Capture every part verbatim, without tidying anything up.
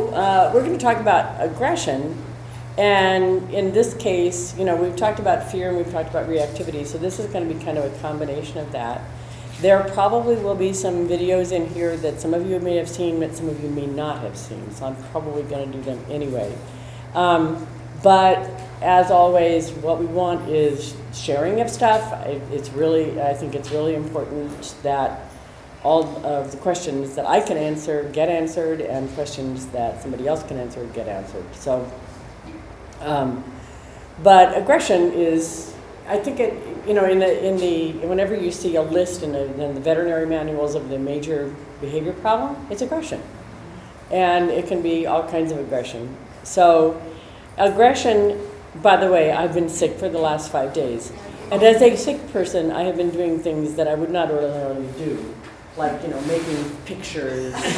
uh, we're going to talk about aggression, and in this case, you know, we've talked about fear and we've talked about reactivity, so this is going to be kind of a combination of that. There probably will be some videos in here that some of you may have seen, but some of you may not have seen, so I'm probably going to do them anyway. Um, but as always, what we want is sharing of stuff. It, it's really, I think it's really important that all of the questions that I can answer get answered, and questions that somebody else can answer get answered. So, um, but aggression is, I think it, you know, in the, in the, whenever you see a list in the, in the veterinary manuals of the major behavior problem, it's aggression. And it can be all kinds of aggression. So aggression, by the way, I've been sick for the last five days. And as a sick person, I have been doing things that I would not ordinarily do. Like, you know, making pictures and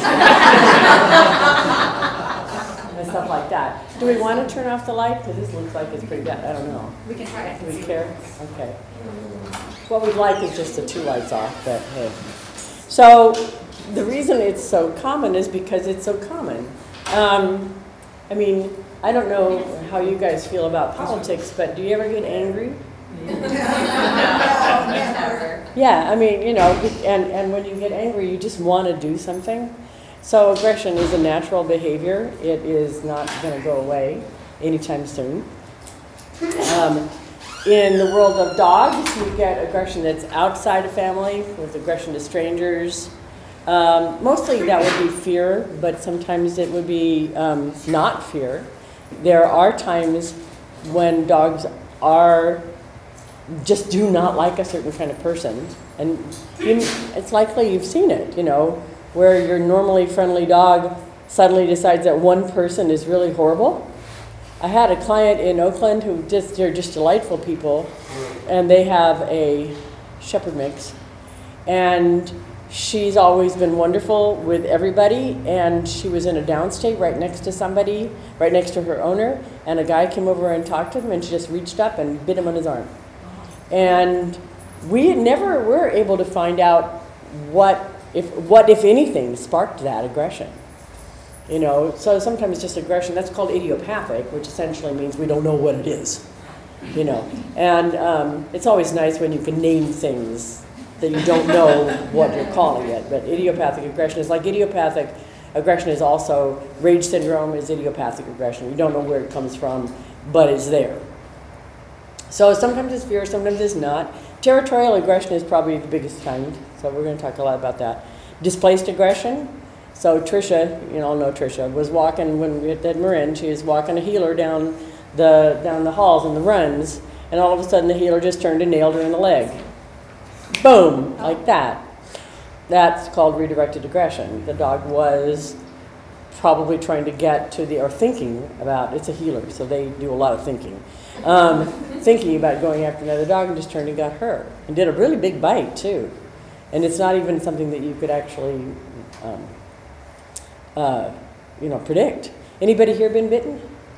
stuff like that. Do we want to turn off the light? Because this looks like it's pretty bad. I don't know. We can try it. Do we care? Okay. What we'd like is just the two lights off, but hey. So the reason it's so common is because it's so common. Um, I mean, I don't know how you guys feel about politics, but do you ever get angry? No, never. Yeah, I mean, you know, and, and when you get angry, you just want to do something. So aggression is a natural behavior. It is not going to go away anytime soon. Um, in the world of dogs, you get aggression that's outside a family, with aggression to strangers. Um, mostly that would be fear, but sometimes it would be um, not fear. There are times when dogs are just do not like a certain kind of person, and you, it's likely you've seen it, you know, where your normally friendly dog suddenly decides that one person is really horrible. I had a client in Oakland who just, they're just delightful people, and they have a shepherd mix, and she's always been wonderful with everybody, and she was in a downstate right next to somebody, right next to her owner, and a guy came over and talked to them, and she just reached up and bit him on his arm. And we never were able to find out what, if what, if anything, sparked that aggression. You know, so sometimes just aggression, that's called idiopathic, which essentially means we don't know what it is. You know, and um, it's always nice when you can name things that you don't know what you're calling it. But idiopathic aggression is like idiopathic aggression is also, rage syndrome is idiopathic aggression. You don't know where it comes from, but it's there. So sometimes it's fear, sometimes it's not. Territorial aggression is probably the biggest kind, so we're going to talk a lot about that. Displaced aggression. So Trisha, you all know Trisha, was walking when we had Marin. She was walking a heeler down the down the halls and the runs, and all of a sudden the heeler just turned and nailed her in the leg. Boom, like that. That's called redirected aggression. The dog was probably trying to get to the, or thinking about, it's a heeler, so they do a lot of thinking. Um, thinking about going after another dog, and just turned and got her. And did a really big bite, too. And it's not even something that you could actually, um, uh, you know, predict. Anybody here been bitten?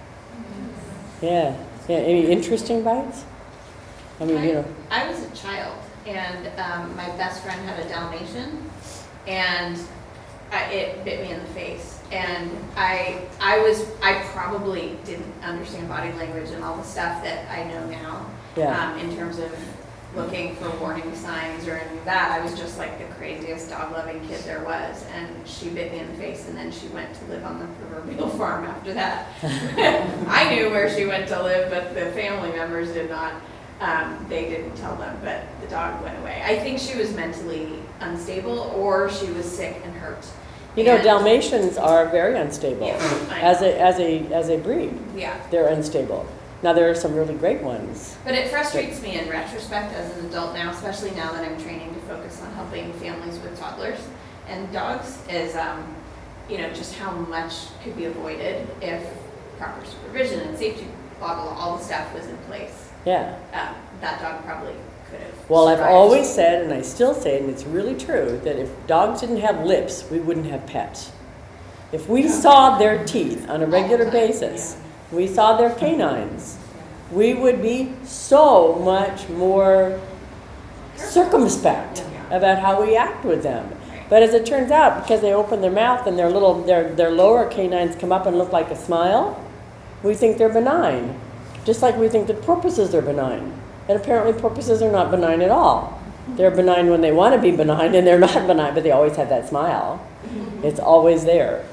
Yeah. Yeah. Any interesting bites? I mean, I, you know. I was a child, and um, my best friend had a Dalmatian, and I, it bit me in the face. And I, I was, I probably didn't understand body language and all the stuff that I know now. Yeah. Um, in terms of looking for warning signs or any of that. I was just like the craziest dog-loving kid there was, and she bit me in the face, and then she went to live on the proverbial farm after that. I knew where she went to live, but the family members did not. Um, they didn't tell them, but the dog went away. I think she was mentally unstable, or she was sick and hurt. You know, And- Dalmatians are very unstable. Yeah, I as know. a as a as a breed. Yeah. They're unstable. Now there are some really great ones. But it frustrates me in retrospect as an adult now, especially now that I'm training to focus on helping families with toddlers and dogs, is um, you know, just how much could be avoided if proper supervision and safety, blah, blah, blah, all the stuff was in place. Yeah. Um, that dog probably could have Well, I've survived. always said, and I still say it, and it's really true, that if dogs didn't have lips, we wouldn't have pets. If we saw their teeth on a regular basis, we saw their canines, we would be so much more circumspect about how we act with them. But as it turns out, because they open their mouth and their little, their, their lower canines come up and look like a smile, we think they're benign. Just like we think that porpoises are benign. And apparently porpoises are not benign at all. They're benign when they want to be benign, and they're not benign, but they always have that smile. It's always there.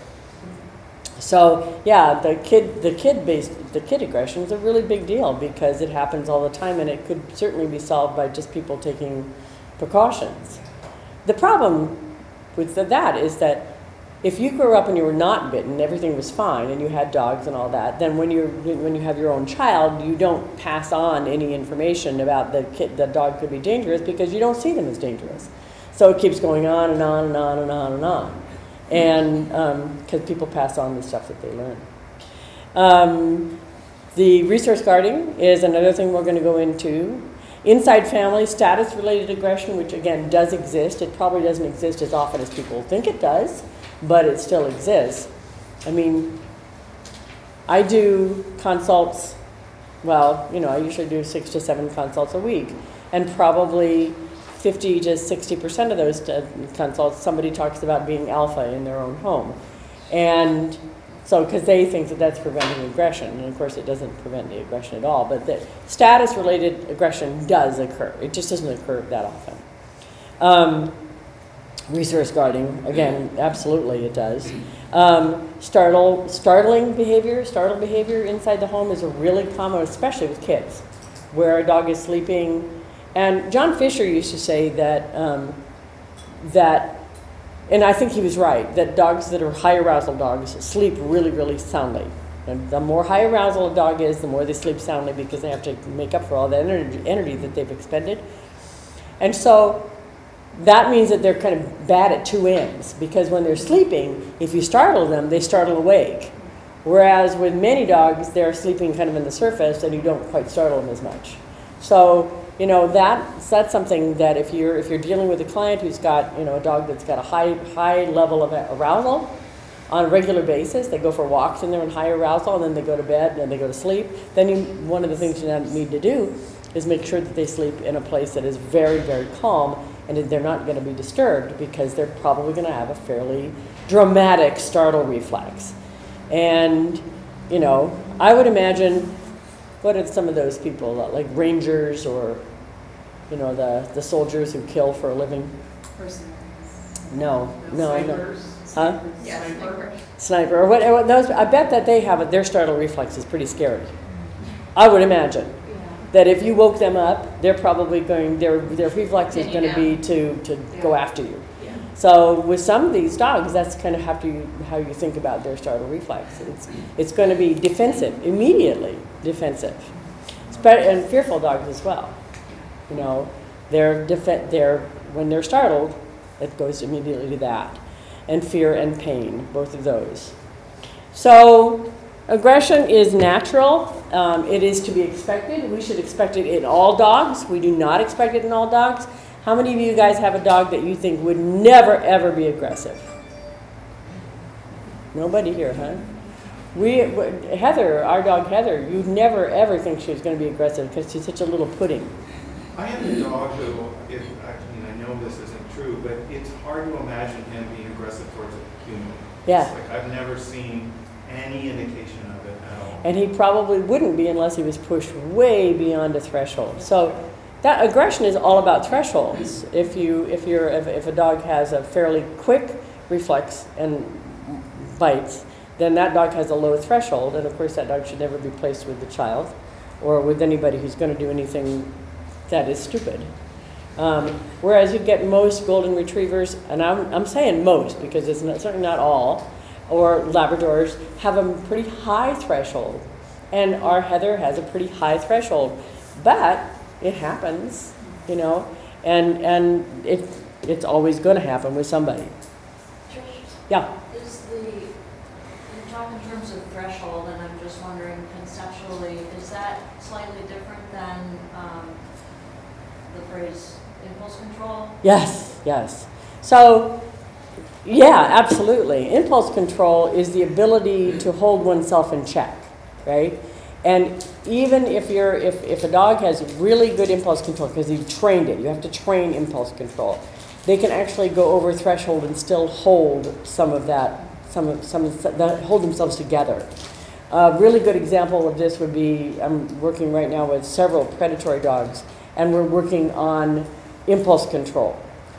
So yeah, the kid, the kid-based, the kid aggression is a really big deal because it happens all the time, and it could certainly be solved by just people taking precautions. The problem with that is that if you grew up and you were not bitten, everything was fine, and you had dogs and all that, then when you when you have your own child, you don't pass on any information about the kid, the dog could be dangerous because you don't see them as dangerous. So it keeps going on and on and on and on and on, and because um, people pass on the stuff that they learn. Um, the resource guarding is another thing we're going to go into. Inside family status-related aggression, which again does exist. It probably doesn't exist as often as people think it does, but it still exists. I mean, I do consults, well, you know, I usually do six to seven consults a week, and probably fifty to sixty percent of those consults, somebody talks about being alpha in their own home. And so, because they think that that's preventing aggression, and of course it doesn't prevent the aggression at all, but the status-related aggression does occur. It just doesn't occur that often. Um, resource guarding, again, absolutely it does. Um, startle, startling behavior, startled behavior inside the home is a really common, especially with kids, where a dog is sleeping. And John Fisher used to say that, um, that and I think he was right, that dogs that are high arousal dogs sleep really, really soundly. And the more high arousal a dog is, the more they sleep soundly because they have to make up for all the energy, energy that they've expended. And so that means that they're kind of bad at two ends, because when they're sleeping, if you startle them, they startle awake. Whereas with many dogs, they're sleeping kind of in the surface and you don't quite startle them as much. So, you know, that, that's something that if you're, if you're dealing with a client who's got, you know, a dog that's got a high, high level of arousal on a regular basis, they go for walks and they're in high arousal, and then they go to bed and they go to sleep, then you, one of the things you need to do is make sure that they sleep in a place that is very, very calm, and that they're not going to be disturbed, because they're probably going to have a fairly dramatic startle reflex. And, you know, I would imagine, what are some of those people, like rangers or, you know, the, the soldiers who kill for a living? Mercenaries. No, no, no. Snipers. Huh? Yeah, sniper. Sniper, or what, those, I bet that they have it, their startle reflex is pretty scary. I would imagine. Yeah. That if you woke them up, they're probably going, their, their reflex is Pin you going to be down. to, to Yeah. go after you. Yeah. So with some of these dogs, that's kind of how you, how you think about their startle reflex. It's, it's going to be defensive, immediately defensive. Spe- and fearful dogs as well. You know, they're, def- they're, when they're startled, it goes immediately to that. And fear and pain, both of those. So aggression is natural. Um, it is to be expected. We should expect it in all dogs. We do not expect it in all dogs. How many of you guys have a dog that you think would never, ever be aggressive? Nobody here, huh? We, Heather, our dog Heather, you'd never, ever think she was going to be aggressive because she's such a little pudding. I have a dog who, if, I mean, I know this isn't true, but it's hard to imagine him being aggressive towards a human. Yeah. It's like I've never seen any indication of it at all. And he probably wouldn't be unless he was pushed way beyond a threshold. So that aggression is all about thresholds. If you, if you're, if, if a dog has a fairly quick reflex and bites, then that dog has a low threshold, and of course that dog should never be placed with the child or with anybody who's going to do anything that is stupid. Um, whereas you get most golden retrievers, and I'm, I'm saying most because it's not, certainly not all, or Labradors have a pretty high threshold. And our Heather has a pretty high threshold. But it happens, you know, and, and it, it's always going to happen with somebody. Trish, Yeah. is the, you talk in terms of threshold, and I'm just wondering conceptually, is that slightly different than um, the phrase impulse control? Yes, yes. So, yeah, absolutely. Impulse control is the ability to hold oneself in check, right? And even if you're, if, if a dog has really good impulse control, because you've trained it, you have to train impulse control. they can actually go over threshold and still hold some of that, some of, some of that, hold themselves together. A really good example of this would be, I'm working right now with several predatory dogs, and we're working on impulse control.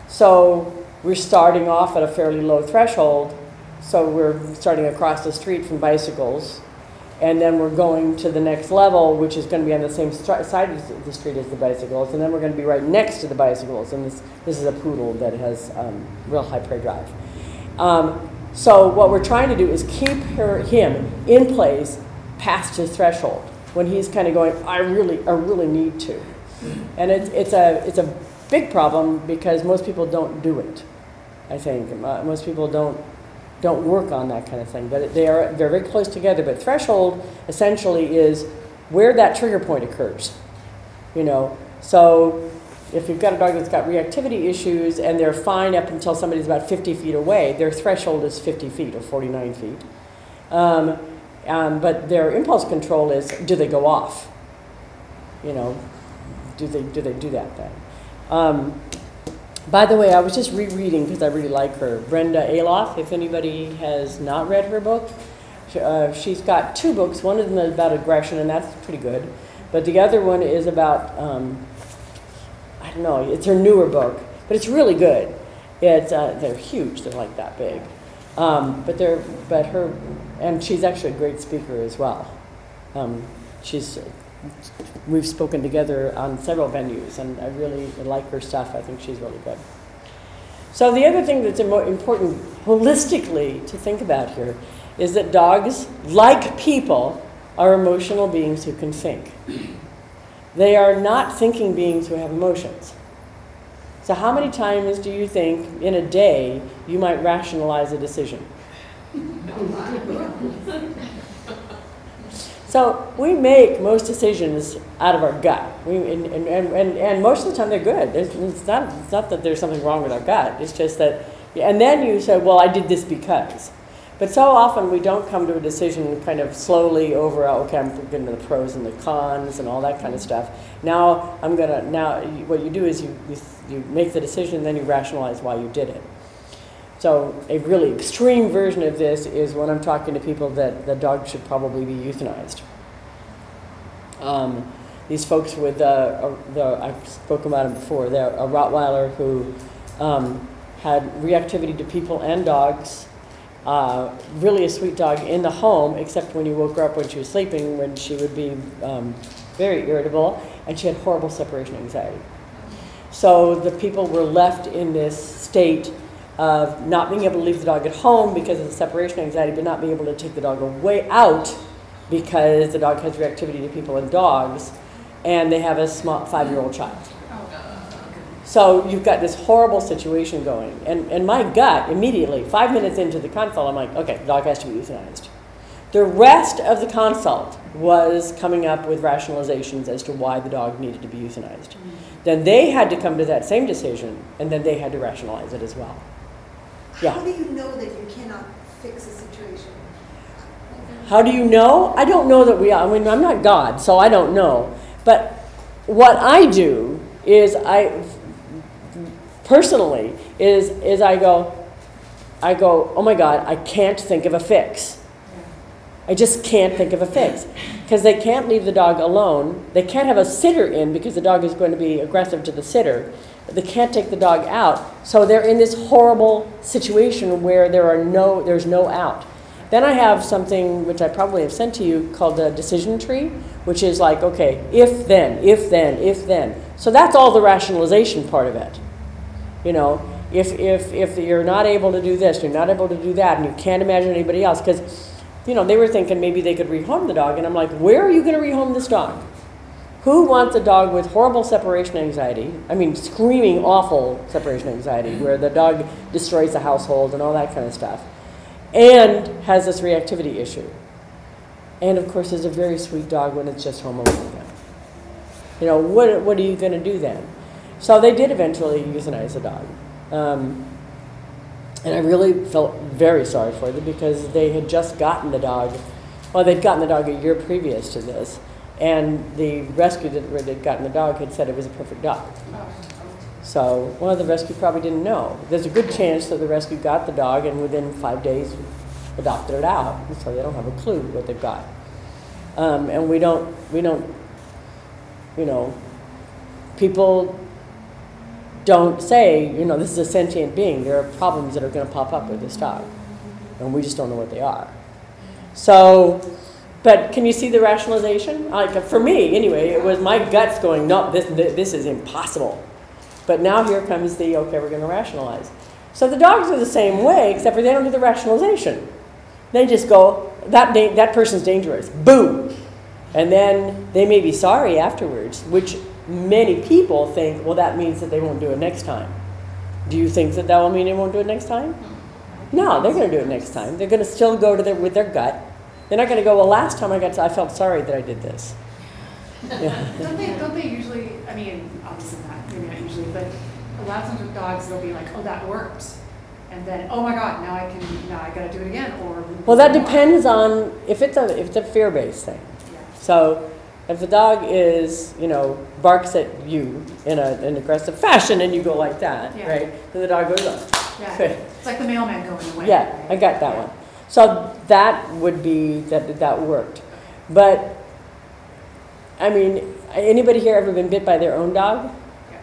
So we're starting off at a fairly low threshold, so we're starting across the street from bicycles, and then we're going to the next level, which is going to be on the same stri- side of the street as the bicycles, and then we're going to be right next to the bicycles, and this, this is a poodle that has um, real high prey drive. Um, so what we're trying to do is keep her, him in place past his threshold, when he's kind of going, I really, I really need to. And it's, it's, a, it's a big problem because most people don't do it, I think. Uh, most people don't don't work on that kind of thing, but they are they're very close together. But threshold essentially is where that trigger point occurs, you know. So if you've got a dog that's got reactivity issues and they're fine up until somebody's about fifty feet away, their threshold is fifty feet or forty-nine feet. Um, um, but their impulse control is, do they go off? You know, do they do they do that then? Um, By the way, I was just rereading, because I really like her, Brenda Aloff, if anybody has not read her book. Uh, she's got two books. One of them is about aggression, and that's pretty good. But the other one is about, um, I don't know, it's her newer book, but it's really good. It's, uh, they're huge, they're like that big. Um, but they're, but her, and she's actually a great speaker as well. Um, she's, We've spoken together on several venues, and I really like her stuff. I think she's really good. So the other thing that's important holistically to think about here is that dogs, like people, are emotional beings who can think. They are not thinking beings who have emotions. So how many times do you think in a day you might rationalize a decision? So we make most decisions out of our gut, we, and, and, and, and most of the time they're good. It's, it's, not, it's not that there's something wrong with our gut, it's just that, and then you say, well, I did this because. But so often we don't come to a decision kind of slowly over, okay, I'm getting to the pros and the cons and all that kind of stuff. Now I'm gonna, now what you do is you, you, you make the decision and then you rationalize why you did it. So a really extreme version of this is when I'm talking to people that the dog should probably be euthanized. Um, these folks with, uh, a, the, I've spoken about them before, they're a Rottweiler who um, had reactivity to people and dogs, uh, really a sweet dog in the home, except when you woke her up when she was sleeping, when she would be um, very irritable, and she had horrible separation anxiety. So the people were left in this state of not being able to leave the dog at home because of the separation anxiety, but not being able to take the dog away out because the dog has reactivity to people and dogs, and they have a small five-year-old child. So you've got this horrible situation going. And, and my gut, immediately, five minutes into the consult, I'm like, okay, the dog has to be euthanized. The rest of the consult was coming up with rationalizations as to why the dog needed to be euthanized. Mm-hmm. Then they had to come to that same decision, and then they had to rationalize it as well. Yeah. How do you know that you cannot fix a situation? How do you know? I don't know that we are. I mean, I'm not God, so I don't know. But what I do is I, personally, is is I go, I go, oh my God, I can't think of a fix. I just can't think of a fix. Because they can't leave the dog alone. They can't have a sitter in because the dog is going to be aggressive to the sitter. They can't take the dog out. So they're in this horrible situation where there are no, there's no out. Then I have something which I probably have sent to you called the decision tree, which is like, okay, if then, if then, if then. So that's all the rationalization part of it. You know, if if if you're not able to do this, you're not able to do that, and you can't imagine anybody else, because, you know, they were thinking maybe they could rehome the dog, and I'm like, where are you going to rehome this dog? Who wants a dog with horrible separation anxiety? I mean, screaming awful separation anxiety, where the dog destroys the household and all that kind of stuff, and has this reactivity issue. And of course, is a very sweet dog when it's just home alone with him. You know, what what are you going to do then? So they did eventually euthanize the dog. Um, and I really felt very sorry for them because they had just gotten the dog, well, they'd gotten the dog a year previous to this, and the rescue that where they'd gotten the dog had said it was a perfect dog. So one of the rescue probably didn't know. There's a good chance that the rescue got the dog and within five days adopted it out, and so they don't have a clue what they've got. Um, and we don't, we don't, you know, people don't say, you know, this is a sentient being. There are problems that are going to pop up with this dog, and we just don't know what they are. So, but can you see the rationalization? Like for me, anyway, it was my guts going, no, this this is impossible. But now here comes the, okay, we're going to rationalize. So the dogs are the same way, except for they don't do the rationalization. They just go, that da- that person's dangerous, boom. And then they may be sorry afterwards, which many people think, well, that means that they won't do it next time. Do you think that that will mean they won't do it next time? No, they're going to do it next time. They're going to still go to their, with their gut. They're not going to go, well, last time I got to, I felt sorry that I did this. Yeah. Don't they, don't they usually, I mean, obviously not, maybe not usually, but a lot of times with dogs, they'll be like, oh, that worked. And then, oh my God, now I can, now I gotta do it again, or. Well, that depends on, if it's a, if it's a fear-based thing. Yeah. So if the dog is, you know, barks at you in a, an aggressive fashion and you go like that, Yeah. right? Then the dog goes, oh, Yeah, good. it's like the mailman going away. Yeah, I got that one. So that would be, that that worked. But, I mean, anybody here ever been bit by their own dog? Yes.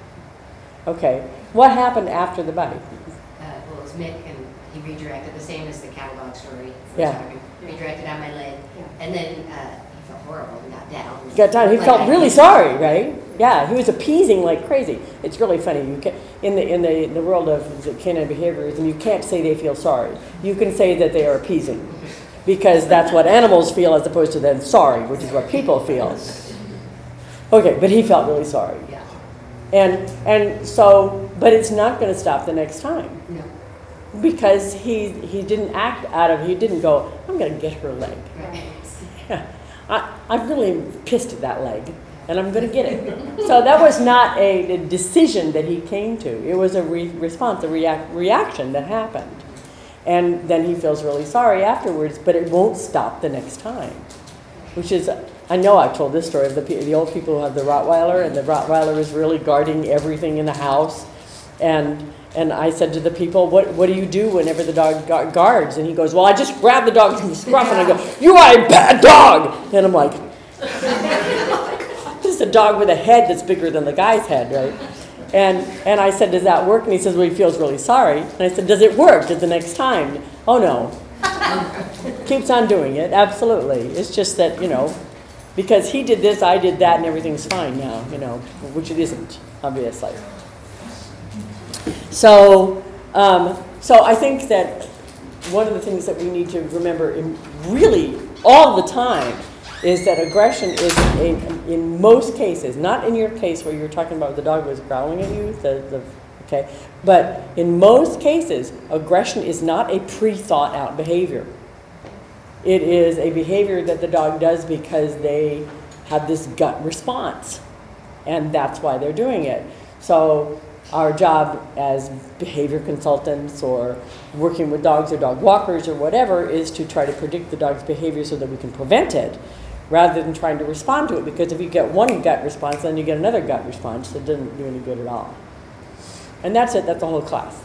Okay. What happened after the bite? Uh, well, it was Mick, and he redirected, the same as the cattle dog story. Yeah. Redirected on my leg, Yeah. and then uh, he felt horrible and got down. Got down. He Like felt I- really sorry, right? Yeah, he was appeasing like crazy. It's really funny. You can, in the in the in the world of canine behaviorism, you can't say they feel sorry. You can say that they are appeasing, because that's what animals feel as opposed to then sorry, which is what people feel. Okay, but he felt really sorry, Yeah. and and so, but it's not going to stop the next time. No. Because he he didn't act out of, he didn't go, I'm going to get her leg. Right. Yeah, I, I'm really pissed at that leg, and I'm going to get it. So that was not a, a decision that he came to. It was a re- response, a react, reaction that happened. And then he feels really sorry afterwards, but it won't stop the next time. Which is, I know I've told this story of the, pe- the old people who have the Rottweiler, and the Rottweiler is really guarding everything in the house. And and I said to the people, what what do you do whenever the dog gu- guards? And he goes, well, I just grab the dog from the scruff and I go, you are a bad dog! And I'm like, this is a dog with a head that's bigger than the guy's head, right? And and I said, does that work? And he says, well, he feels really sorry. And I said, does it work? Does the next time? Oh, no. Keeps on doing it, absolutely. It's just that, you know, because he did this, I did that, and everything's fine now, you know, which it isn't, obviously. So, um, so I think that one of the things that we need to remember in really all the time is that aggression is, in, in most cases, not in your case where you're talking about the dog was growling at you, the, the, okay, but in most cases, aggression is not a pre-thought out behavior. It is a behavior that the dog does because they have this gut response, and that's why they're doing it. So our job as behavior consultants or working with dogs or dog walkers or whatever is to try to predict the dog's behavior so that we can prevent it rather than trying to respond to it, because if you get one gut response, then you get another gut response that doesn't do any good at all. And that's it, that's the whole class.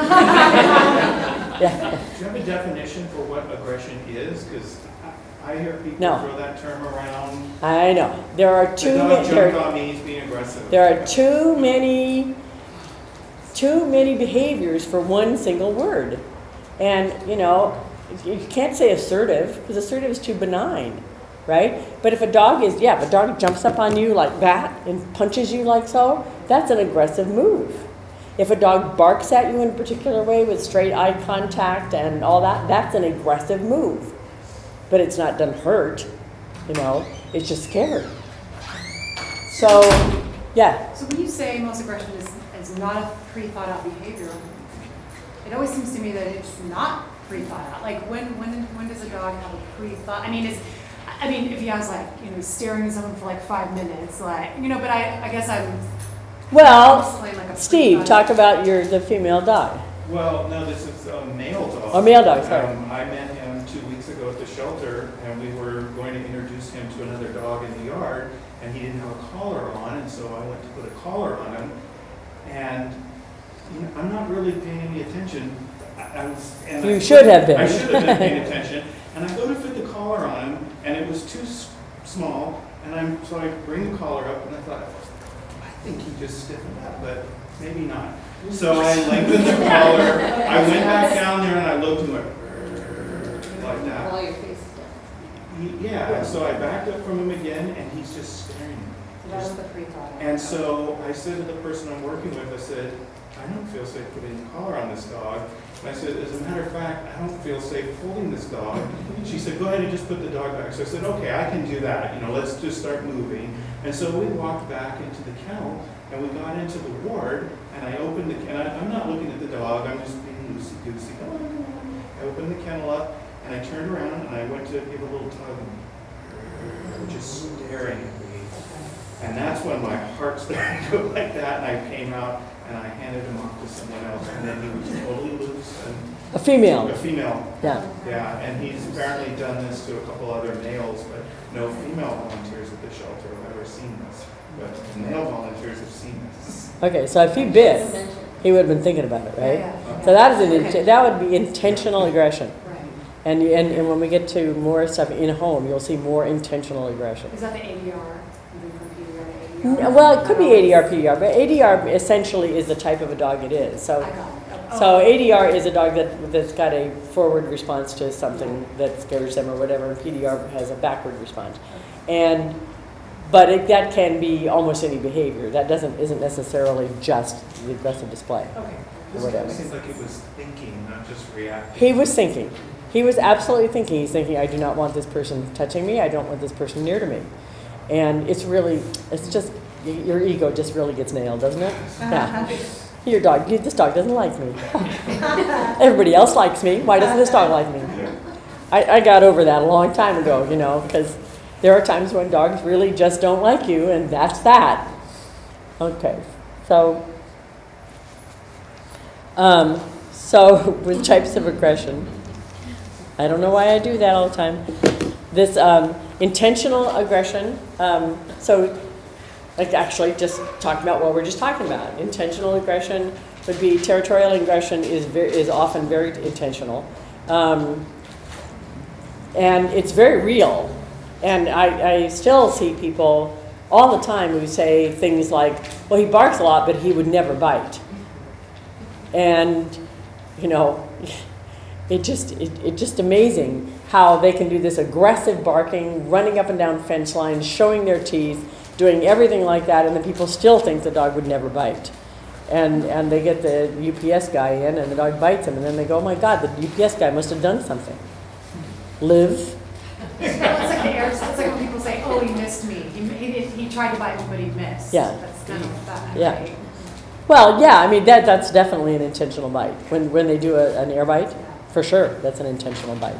Yeah. Do you have a definition for what aggression is? Because I hear people No. throw that term around. I know. There are The too dog many. jumped on me, he's being aggressive. There are too many, too many behaviors for one single word. And, you know, you can't say assertive, because assertive is too benign, right? But if a dog is, yeah, if a dog jumps up on you like that and punches you like so, that's an aggressive move. If a dog barks at you in a particular way with straight eye contact and all that, that's an aggressive move. But it's not done hurt, you know, it's just scared. So, yeah. So when you say most aggression is, is not a pre-thought out behavior, it always seems to me that it's not pre-thought out. Like when when when does a dog have a pre-thought? I mean, is I mean, if he has like, you know, staring at someone for like five minutes, like, you know, but I, I guess I'm Well, explain like a Steve, pre-thought talk about your the female dog. Well, no, this is a male dog. Oh, male dog, sorry. Um, I met him two weeks ago at the shelter, and we were going to introduce him to another dog in the yard, and he didn't have a collar on, and so I went to put a collar on him. And, you know, I'm not really paying any attention. I, I was, and You I- should have been. I should have been paying attention. And I go to fit the collar on him, and it was too s- small, and I'm, so I bring the collar up, and I thought, I think he just stiffened up, but maybe not. So I lengthened the collar, I went back down there, and I looked and went, like that. While your face is down. He- Yeah, and so I backed up from him again, and he's just staring. So that was the pre-thought. And so I said to the person I'm working with, I said, I don't feel safe putting a collar on this dog. And I said, as a matter of fact, I don't feel safe holding this dog. She said, go ahead and just put the dog back. So I said, okay, I can do that. You know, let's just start moving. And so we walked back into the kennel, and we got into the ward, and I opened the, and I, I'm not looking at the dog, I'm just being loosey-goosey. I opened the kennel up, and I turned around, and I went to give a little tug, and just staring at me. And that's when my heart started to go like that, and I came out, and I handed him off to someone else, and then he was totally loose. And A female. a female, Yeah. yeah, and he's apparently done this to a couple other males, but no female volunteers at the shelter have ever seen this. But male volunteers have seen this. Okay, so if he bit, he would have been thinking about it, right? Yeah, So that is an Okay. int- that would be intentional aggression. yeah. Right. And, you- and and when we get to more stuff in home, you'll see more intentional aggression. Is that the A D R? Moving from P D R to A D R? N- Well, it could be A D R, P D R, but A D R essentially is the type of a dog it is. I So, got it. Oh, so okay. A D R is a dog that that's got a forward response to something that scares them or whatever, and P D R has a backward response. And but it, that can be almost any behavior. That doesn't isn't necessarily just the aggressive display. Okay. This Whatever. seems like it was thinking, not just reacting. He was thinking. He was absolutely thinking. He's thinking, I do not want this person touching me. I don't want this person near to me. And it's really, it's just, y- your ego just really gets nailed, doesn't it? Yeah. Your dog, you- this dog doesn't like me. Everybody else likes me. Why doesn't this dog like me? I, I got over that a long time ago, you know, because there are times when dogs really just don't like you, and that's that. Okay, so, um, so with types of aggression, I don't know why I do that all the time. This um, intentional aggression, um, so like actually just talking about what we're just talking about. Intentional aggression would be, territorial aggression is very, is often very intentional. Um, and it's very real. And I, I still see people all the time who say things like, well, he barks a lot, but he would never bite. And, you know, it just, it, it just amazing how they can do this aggressive barking, running up and down fence lines, showing their teeth, doing everything like that, and then people still think the dog would never bite. And, and they get the U P S guy in, and the dog bites him, and then they go, oh my God, the U P S guy must have done something. Live. Well, it's like the air, it's like when people say, "Oh, he missed me. He, he, did, he tried to bite me, but he missed." Yeah. That's kind of that. Yeah. Right? Well, yeah, I mean, that, that's definitely an intentional bite. When, when they do a, an air bite, for sure, that's an intentional bite.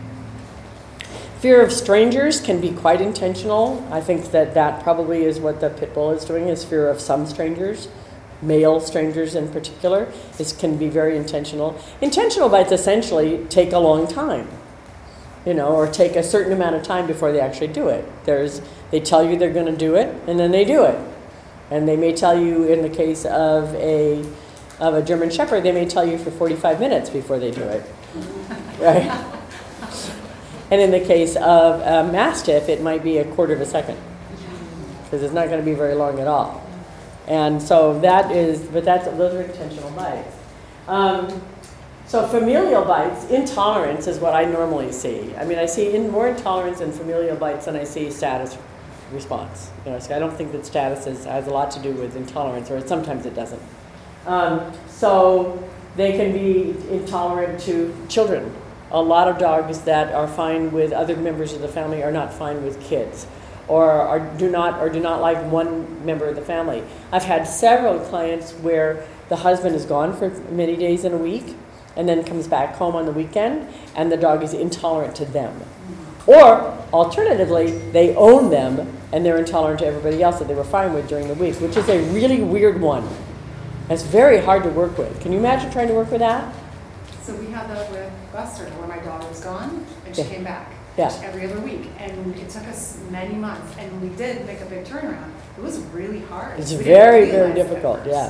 Fear of strangers can be quite intentional. I think that that probably is what the pit bull is doing, is fear of some strangers, male strangers in particular. This can be very intentional. Intentional bites essentially take a long time, you know, or take a certain amount of time before they actually do it. There's, they tell you they're going to do it, and then they do it. And they may tell you, in the case of a of a German Shepherd, they may tell you for forty-five minutes before they do it, right? And in the case of a Mastiff, it might be a quarter of a second, because it's not going to be very long at all. And so that is, but that's, those are intentional bites. Um, so familial bites, intolerance is what I normally see. I mean, I see in more intolerance in familial bites than I see status response. You know, so I don't think that status is, has a lot to do with intolerance, or sometimes it doesn't. Um, so they can be intolerant to children. A lot of dogs that are fine with other members of the family are not fine with kids, or are, do not or do not like one member of the family. I've had several clients where the husband is gone for many days in a week, and then comes back home on the weekend, and the dog is intolerant to them. Or alternatively, they own them, and they're intolerant to everybody else that they were fine with during the week, which is a really weird one. It's very hard to work with. Can you imagine trying to work with that? So we had that with Buster, where my dog was gone, and she Yeah. came back. Yeah. Every other week, and it took us many months, and we did make a big turnaround. It was really hard. It's We didn't very, realize very it at difficult, first. yeah.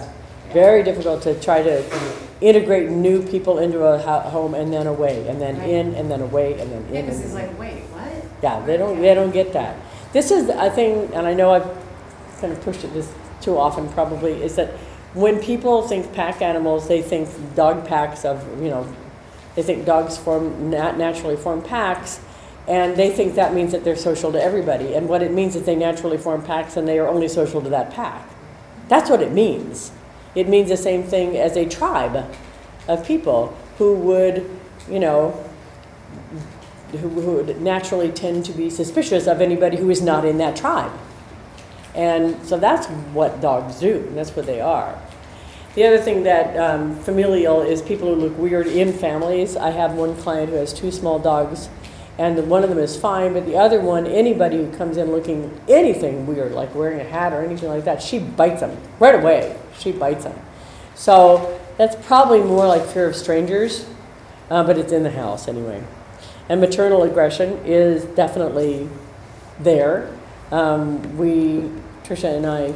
Very difficult to try to integrate new people into a ho- home and then away, and then Right. in, and then away, and then in. Yeah, and because it's in. like, wait, what? Yeah, they don't, they don't get that. This is, I think, and I know I've kind of pushed it this too often probably, is that when people think pack animals, they think dog packs of, you know, they think dogs form, nat- naturally form packs, and they think that means that they're social to everybody. And what it means is they naturally form packs and they are only social to that pack. That's what it means. It means the same thing as a tribe of people who would, you know, who, who would naturally tend to be suspicious of anybody who is not in that tribe. And so that's what dogs do, and that's what they are. The other thing that um, familial is people who look weird in families. I have one client who has two small dogs, and the, one of them is fine, but the other one, anybody who comes in looking anything weird, like wearing a hat or anything like that, she bites them right away. She bites them. So that's probably more like fear of strangers, uh, but it's in the house anyway. And maternal aggression is definitely there. Um, we, Tricia and I,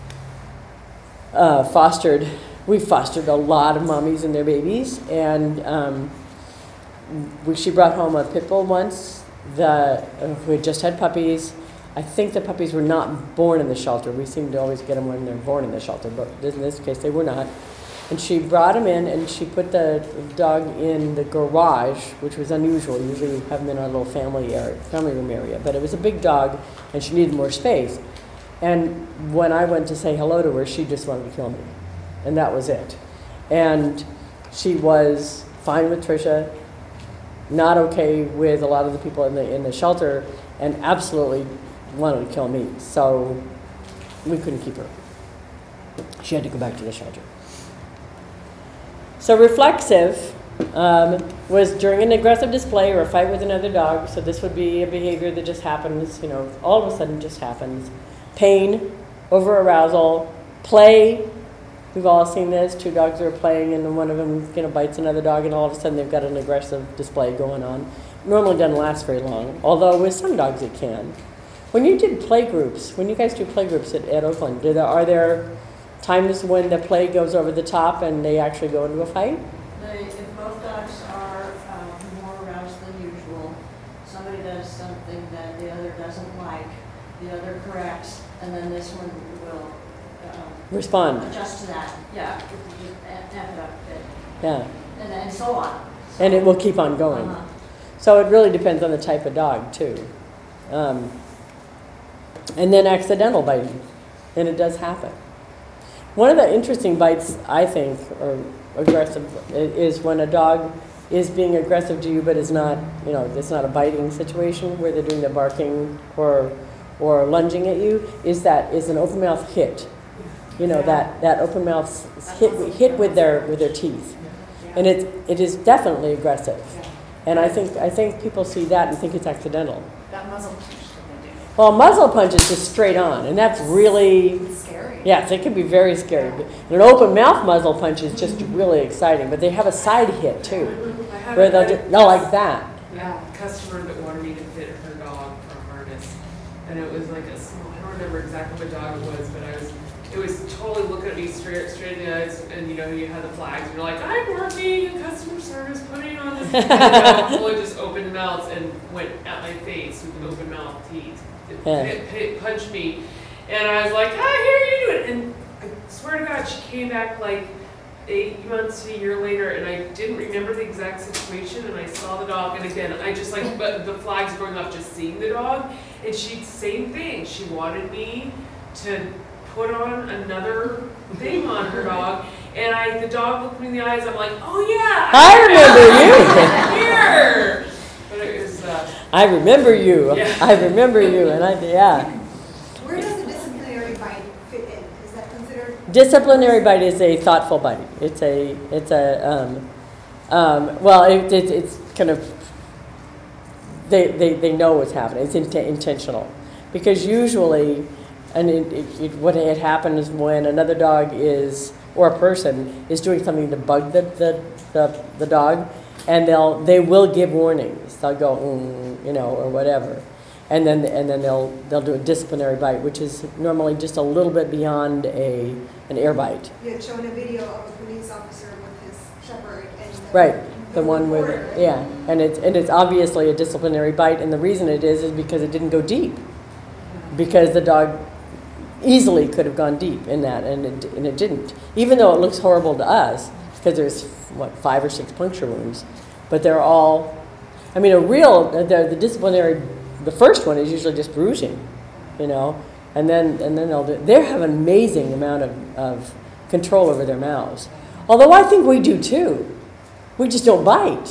uh, fostered, we fostered a lot of mommies and their babies, and um, we, she brought home a pit bull once that, uh, who had just had puppies. I think the puppies were not born in the shelter. We seem to always get them when they're born in the shelter, but in this case they were not. And she brought him in, and she put the dog in the garage, which was unusual. Usually we have them in our little family area, family room area. But it was a big dog, and she needed more space. And when I went to say hello to her, she just wanted to kill me. And that was it. And she was fine with Tricia, not okay with a lot of the people in the in the shelter, and absolutely wanted to kill me. So we couldn't keep her. She had to go back to the shelter. So reflexive um, was during an aggressive display or a fight with another dog. So this would be a behavior that just happens, you know, all of a sudden just happens. Pain, over-arousal, play. We've all seen this. Two dogs are playing and one of them, you know, bites another dog, and all of a sudden they've got an aggressive display going on. Normally doesn't last very long, although with some dogs it can. When you did play groups, when you guys do play groups at, at Oakland, do there, are there times when the play goes over the top and they actually go into a fight? They, if both dogs are um, more aroused than usual, somebody does something that the other doesn't like, the other corrects, and then this one will um, Respond. adjust to that. Yeah, just amp it up a bit, Yeah. and and so on. And it will keep on going. Uh-huh. So it really depends on the type of dog, too. Um, and then accidental biting. And it does happen. One of the interesting bites, I think, or aggressive, i- is when a dog is being aggressive to you, but is not, you know, it's not a biting situation where they're doing the barking or or lunging at you, is that is an open mouth hit. You know, that, that open mouth s- hit hit with their with their teeth. And it it is definitely aggressive. And I think I think people see that and think it's accidental. That muzzle punch that they do. Well, a muzzle punch is just straight on, and that's really, It's scary. yes, it can be very scary. But an open mouth muzzle punch is just really exciting, but they have a side hit too, I had where a- they'll just, no, like that. Yeah. a customer that wanted me to fit her dog for a harness, and it was like a small, I don't remember exactly what dog it was, but I was, it was totally looking at me straight, straight in the eyes, and you know, you had the flags, and you're like, I'm working in customer service, putting on this, and the dog fully just opened mouths and went at my face with an open mouth teeth. It Yeah. hit- hit- punched me, and I was like, ah, here you do it, and I swear to God, she came back like eight months to a year later, and I didn't remember the exact situation, and I saw the dog, and again, I just like, but the flags going off just seeing the dog, and she, same thing, she wanted me to put on another thing on her dog, and I, the dog looked me in the eyes, I'm like, oh yeah! I remember you. Here! But it was, uh, I remember you. Yeah. I remember you, and I, yeah. Where does the disciplinary bite fit in? Is that considered? Disciplinary bite is a thoughtful bite. It's a, it's a, um, um, well, it, it, it's kind of, they, they, they know what's happening. It's int- intentional. Because usually, and it, it, it, what had happened is when another dog is, or a person, is doing something to bug the, the, the, the dog, and they'll, they will give warnings. They'll go, mm, you know, or whatever. And then, and then they'll, they'll do a disciplinary bite, which is normally just a little bit beyond a, an air bite. You had shown a video of a police officer with his shepherd and. the- Right, the one with, reporter. yeah, and it's, and it's obviously a disciplinary bite, and the reason it is, is because it didn't go deep. Because the dog easily could have gone deep in that, and it, and it didn't. Even though it looks horrible to us, because there's, what, five or six puncture wounds, but they're all, I mean, a real, the, the disciplinary, the first one is usually just bruising, you know, and then, and then they'll do, they have an amazing amount of, of control over their mouths. Although I think we do too. We just don't bite.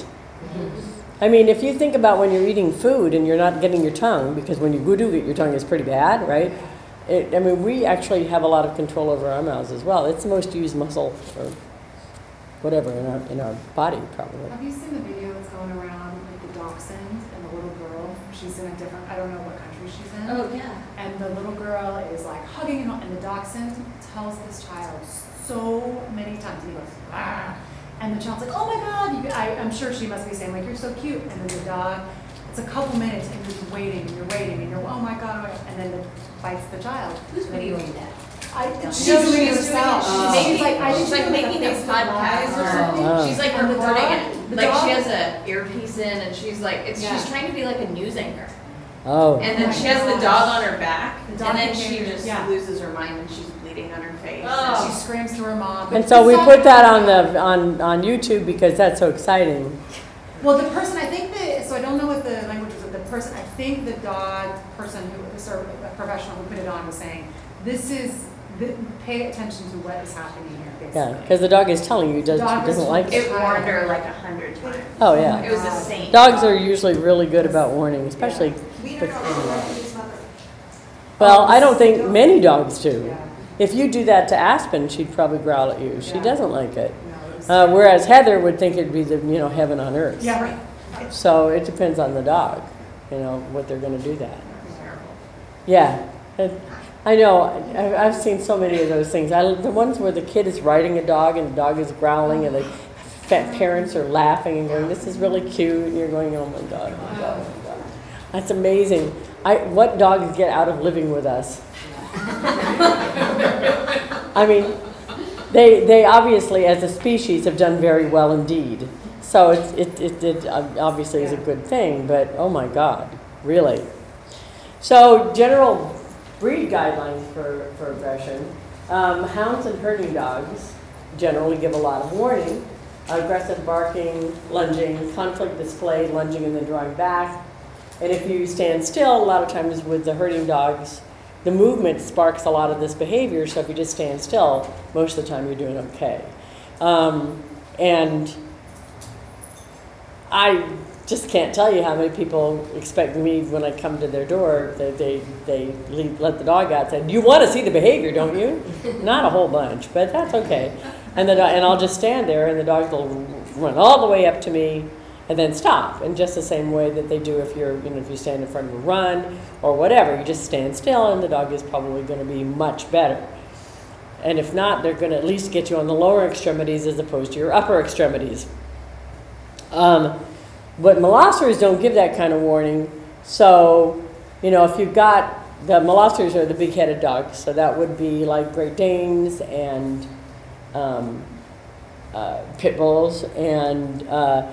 I mean, if you think about when you're eating food and you're not getting your tongue, because when you do get your tongue, it's pretty bad, right? It, I mean, we actually have a lot of control over our mouths as well. It's the most used muscle or whatever in our, in our body, probably. Have you seen the video that's going around with the dachshund and the little girl? She's in a different, I don't know what country she's in. Oh, yeah. And the little girl is like hugging him, and the dachshund tells this child so many times, he goes, ah. And the child's like, oh my God, you, I, I'm sure she must be saying, like, you're so cute. And then the dog, it's a couple minutes, and you're waiting, and you're waiting, and you're, oh my God, oh my God. And then it bites the child. Who's videoing that? I, No, she's No, doing it she's doing herself. it. Oh. She's She's making, like, I she's think like she's doing making a Facebook Live podcast or or something. Oh. She's like And the recording dog- it. the Like dog- she has a earpiece in and she's like, it's, Yeah. she's trying to be like a news anchor. Oh, And then Oh she my has the gosh. dog on her back The and dog then she behavior, just yeah. loses her mind and she's bleeding on her face. And she screams to her mom. and so we put that on the, on, on YouTube because that's so exciting. Well, the person, I think that, so I don't know what the language is, but the person, I think the dog person who, the sort of a professional who put it on was saying, this is, th- pay attention to what is happening here, Yeah, basically. because the dog is telling you, does, Dog he doesn't is- like it. It warned her like a hundred times. Oh, yeah. It was a saint. Dogs are usually really good about warning, especially, We don't know how to his mother. well, I don't think many dogs do. Yeah. If you do that to Aspen, she'd probably growl at you. She Yeah. doesn't like it. No, it was- Uh, whereas Heather would think it'd be the, you know, heaven on earth. Yeah, right. So it depends on the dog, you know, what they're gonna do that. Yeah, it- I know, I- I've seen so many of those things. I, the ones where the kid is riding a dog and the dog is growling and the fat parents are laughing and going, this is really cute, and you're going, oh my God, oh my God, oh my God. That's amazing. I, what dogs get out of living with us? I mean, they, they obviously, as a species, have done very well indeed. So it, it, it, it obviously is a good thing, but oh my God, really. So general breed guidelines for, for aggression. Um, hounds and herding dogs generally give a lot of warning. Aggressive barking, lunging, conflict display, lunging and then drawing back. And if you stand still, a lot of times with the herding dogs, the movement sparks a lot of this behavior, so if you just stand still, most of the time you're doing okay. Um, and I just can't tell you how many people expect me when I come to their door that they, they leave, let the dog out and say, you want to see the behavior, don't you? Not a whole bunch, but that's okay. And, the, do- and I'll just stand there and the dog will run all the way up to me and then stop. In just the same way that they do if you're, you know, if you stand in front of a run or whatever, you just stand still and the dog is probably going to be much better. And if not, they're going to at least get you on the lower extremities as opposed to your upper extremities. Um, but Molosseries don't give that kind of warning. So, you know, if you've got, the Molosseries are the big-headed dogs, so that would be like Great Danes and um, uh, Pit Bulls and uh,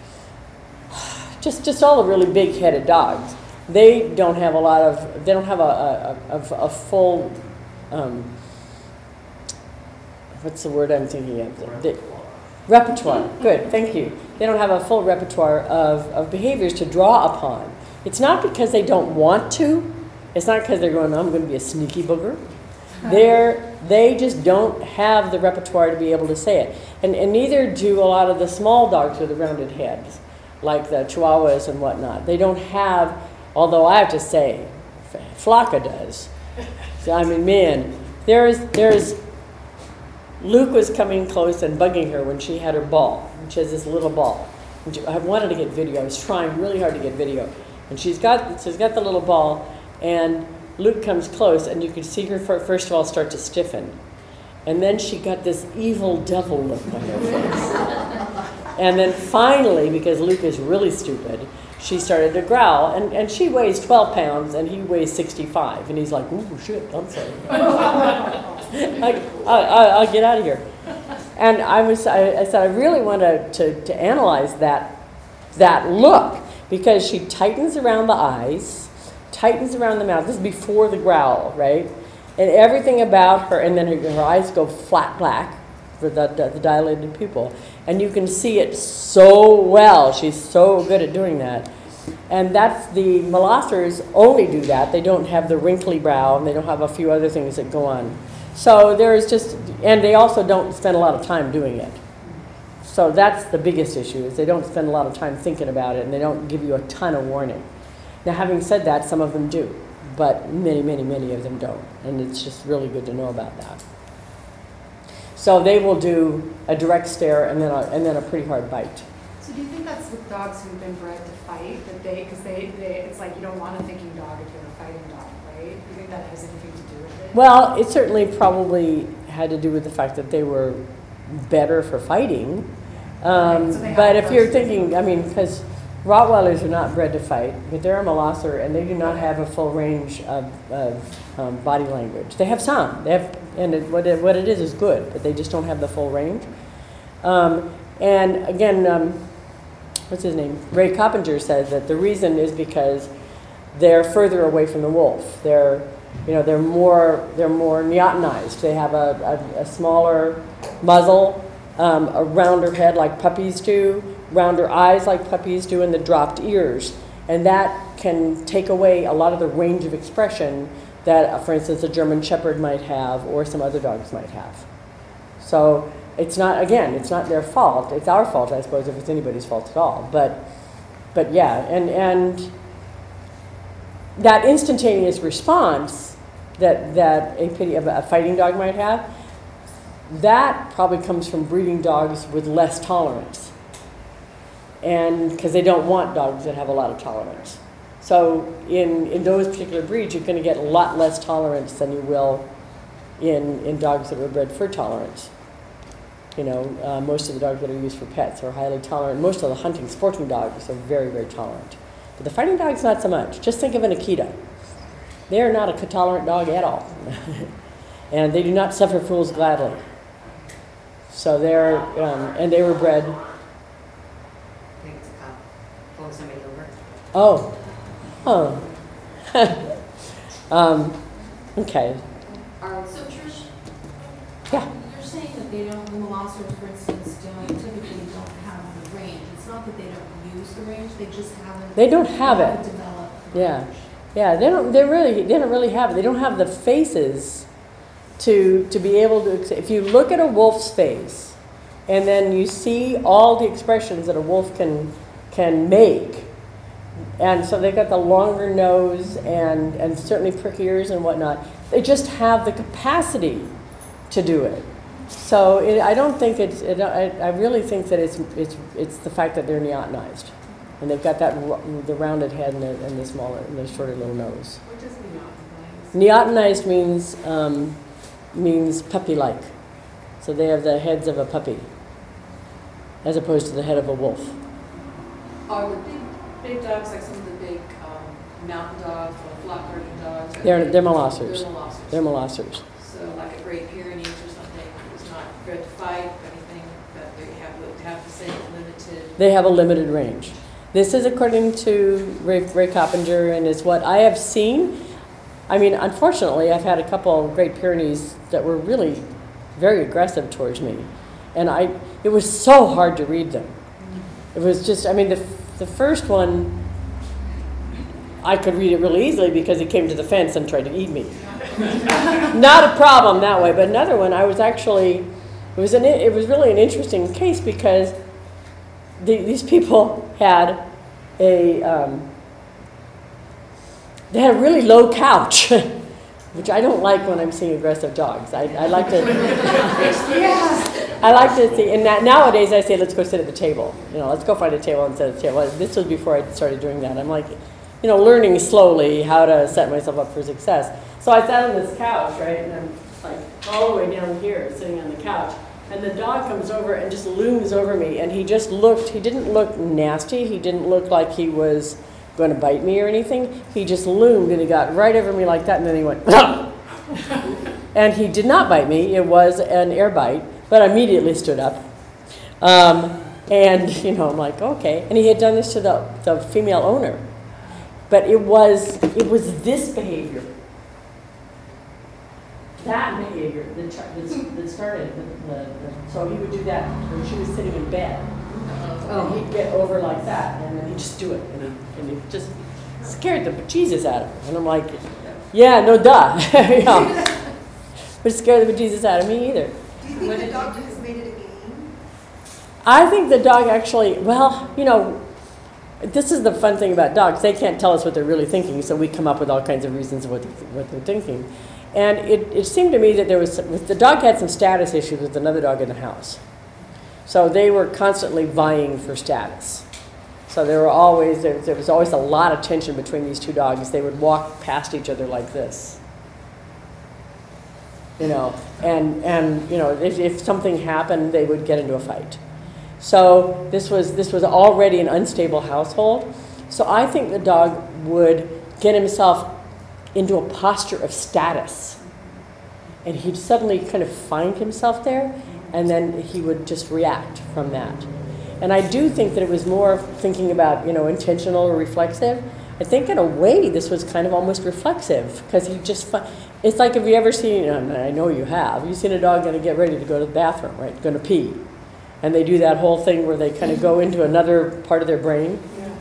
just just all the really big-headed dogs. They don't have a lot of, they don't have a, a, a, a full, um, what's the word I'm thinking of? They, repertoire. Good, thank you. They don't have a full repertoire of, of behaviors to draw upon. It's not because they don't want to. It's not because they're going, I'm going to be a sneaky booger. They're, they just don't have the repertoire to be able to say it. And, and neither do a lot of the small dogs with the rounded heads, like the Chihuahuas and whatnot. They don't have, although I have to say, Flocka does. So, I mean, man, there's, there's, Luke was coming close and bugging her when she had her ball. And she has this little ball. And she, I wanted to get video. I was trying really hard to get video. And she's got, she's got the little ball, and Luke comes close, and you could see her first of all start to stiffen. And then she got this evil devil look on her face. And then finally, because Luke is really stupid, she started to growl, and, and she weighs twelve pounds, and he weighs sixty-five, and he's like, ooh, shit, I'm sorry. like, I, I, I'll get out of here. And I was, I, I said, I really want to, to, to analyze that, that look, because she tightens around the eyes, tightens around the mouth. This is before the growl, right? And everything about her, and then her, her eyes go flat black for the, the, the dilated pupil. And you can see it so well. She's so good at doing that. And that's, the Molossers only do that. They don't have the wrinkly brow, and they don't have a few other things that go on. So there's just, and they also don't spend a lot of time doing it. So that's the biggest issue, is they don't spend a lot of time thinking about it, and they don't give you a ton of warning. Now, having said that, some of them do, but many, many, many of them don't. And it's just really good to know about that. So they will do a direct stare and then a, and then a pretty hard bite. So do you think that's with dogs who've been bred to fight, that they, because they, they, it's like you don't want a thinking dog if you're a fighting dog, right? Do you think that has anything to do with it? Well, it certainly probably had to do with the fact that they were better for fighting. Um, So they have but if you're those- thinking, I mean, because Rottweilers are not bred to fight, but they're a Molosser, and they do not have a full range of, of um, body language. They have some, they have, and it, what, it, what it is is good, but they just don't have the full range. Um, and again, um, what's his name? Ray Coppinger said that the reason is because they're further away from the wolf. They're, you know, they're more, they're more neotenized. They have a, a, a smaller muzzle, um, a rounder head like puppies do, rounder eyes like puppies do, and the dropped ears. And that can take away a lot of the range of expression that, uh, for instance, a German Shepherd might have or some other dogs might have. So it's not, again, it's not their fault. It's our fault, I suppose, if it's anybody's fault at all. But, but yeah, and, and that instantaneous response that, that a, pity, a fighting dog might have, that probably comes from breeding dogs with less tolerance. And because they don't want dogs that have a lot of tolerance. So in, in those particular breeds, you're going to get a lot less tolerance than you will in, in dogs that were bred for tolerance. You know, uh, most of the dogs that are used for pets are highly tolerant. Most of the hunting, sporting dogs are very, very tolerant. But the fighting dogs, not so much. Just think of an Akita. They are not a tolerant dog at all. And they do not suffer fools gladly. So they're, um, and they were bred. I think it's a cop pulling somebody over. Oh, oh. um, okay. Are, so Trish, Yeah. you're saying that they don't, the Molossers, for instance, don't typically don't have the range. It's not that they don't use the range, they just haven't. They don't have it. Developed the Yeah. range. Yeah, they don't. They really. They don't really have it. They don't have the faces to to be able to. If you look at a wolf's face, and then you see all the expressions that a wolf can can make, and so they've got the longer nose and and certainly prick ears and whatnot. They just have the capacity to do it. So it, I don't think it's. It, I, I really think that it's it's it's the fact that they're neotenized. And they've got that the rounded head and the, and the smaller, and the shorter little nose. What does neotenized? Neotenized means um, means puppy-like. So they have the heads of a puppy, as opposed to the head of a wolf. Are the big, big dogs like some of the big um, mountain dogs or flock-herding dogs? are They're they- they're Molossers. They're Molossers. They're Molossers. So like a Great Pyrenees or something, it's not bred to fight or anything, but they have, would have the same limited. They have a limited range. This is according to Ray, Ray Coppinger, and is what I have seen. I mean, unfortunately, I've had a couple of Great Pyrenees that were really very aggressive towards me. And I, it was so hard to read them. It was just, I mean, the, the first one, I could read it really easily because he came to the fence and tried to eat me. Not a problem that way, but another one, I was actually, it was, an, it was really an interesting case because the, these people had a, um, they had a really low couch, which I don't like when I'm seeing aggressive dogs. I, I like to, I like to see, and that, nowadays I say, let's go sit at the table. You know, let's go find a table and sit at the table. This was before I started doing that. I'm like, you know, learning slowly how to set myself up for success. So I sat on this couch, right, and I'm like all the way down here, sitting on the couch. And the dog comes over and just looms over me, and he just looked, he didn't look nasty, he didn't look like he was going to bite me or anything. He just loomed and he got right over me like that, and then he went, and he did not bite me. It was an air bite, but I immediately stood up. Um, and, you know, I'm like, okay. And he had done this to the, the female owner. But it was, it was this behavior. That behavior that, that, that started, the, the, the, so he would do that when she was sitting in bed. And he'd get over like that, and then he'd just do it, and he, and he just scared the bejesus out of her. And I'm like, yeah, no duh. You know, would scare the bejesus out of me either. Do you think the dog has made it a game? I think the dog actually, well, you know, this is the fun thing about dogs. They can't tell us what they're really thinking, so we come up with all kinds of reasons of what they're, what they're thinking. And it, it seemed to me that there was, the dog had some status issues with another dog in the house. So they were constantly vying for status. So there were always, there, there was always a lot of tension between these two dogs. They would walk past each other like this. You know, and, and you know, if, if something happened, they would get into a fight. So this was, this was already an unstable household. So I think the dog would get himself into a posture of status. And he'd suddenly kind of find himself there, and then he would just react from that. And I do think that it was more thinking about, you know, intentional or reflexive. I think in a way this was kind of almost reflexive, because he just, fi- it's like, if you ever seen, and I know you have, you've seen a dog going to get ready to go to the bathroom, right, going to pee. And they do that whole thing where they kind of go into another part of their brain.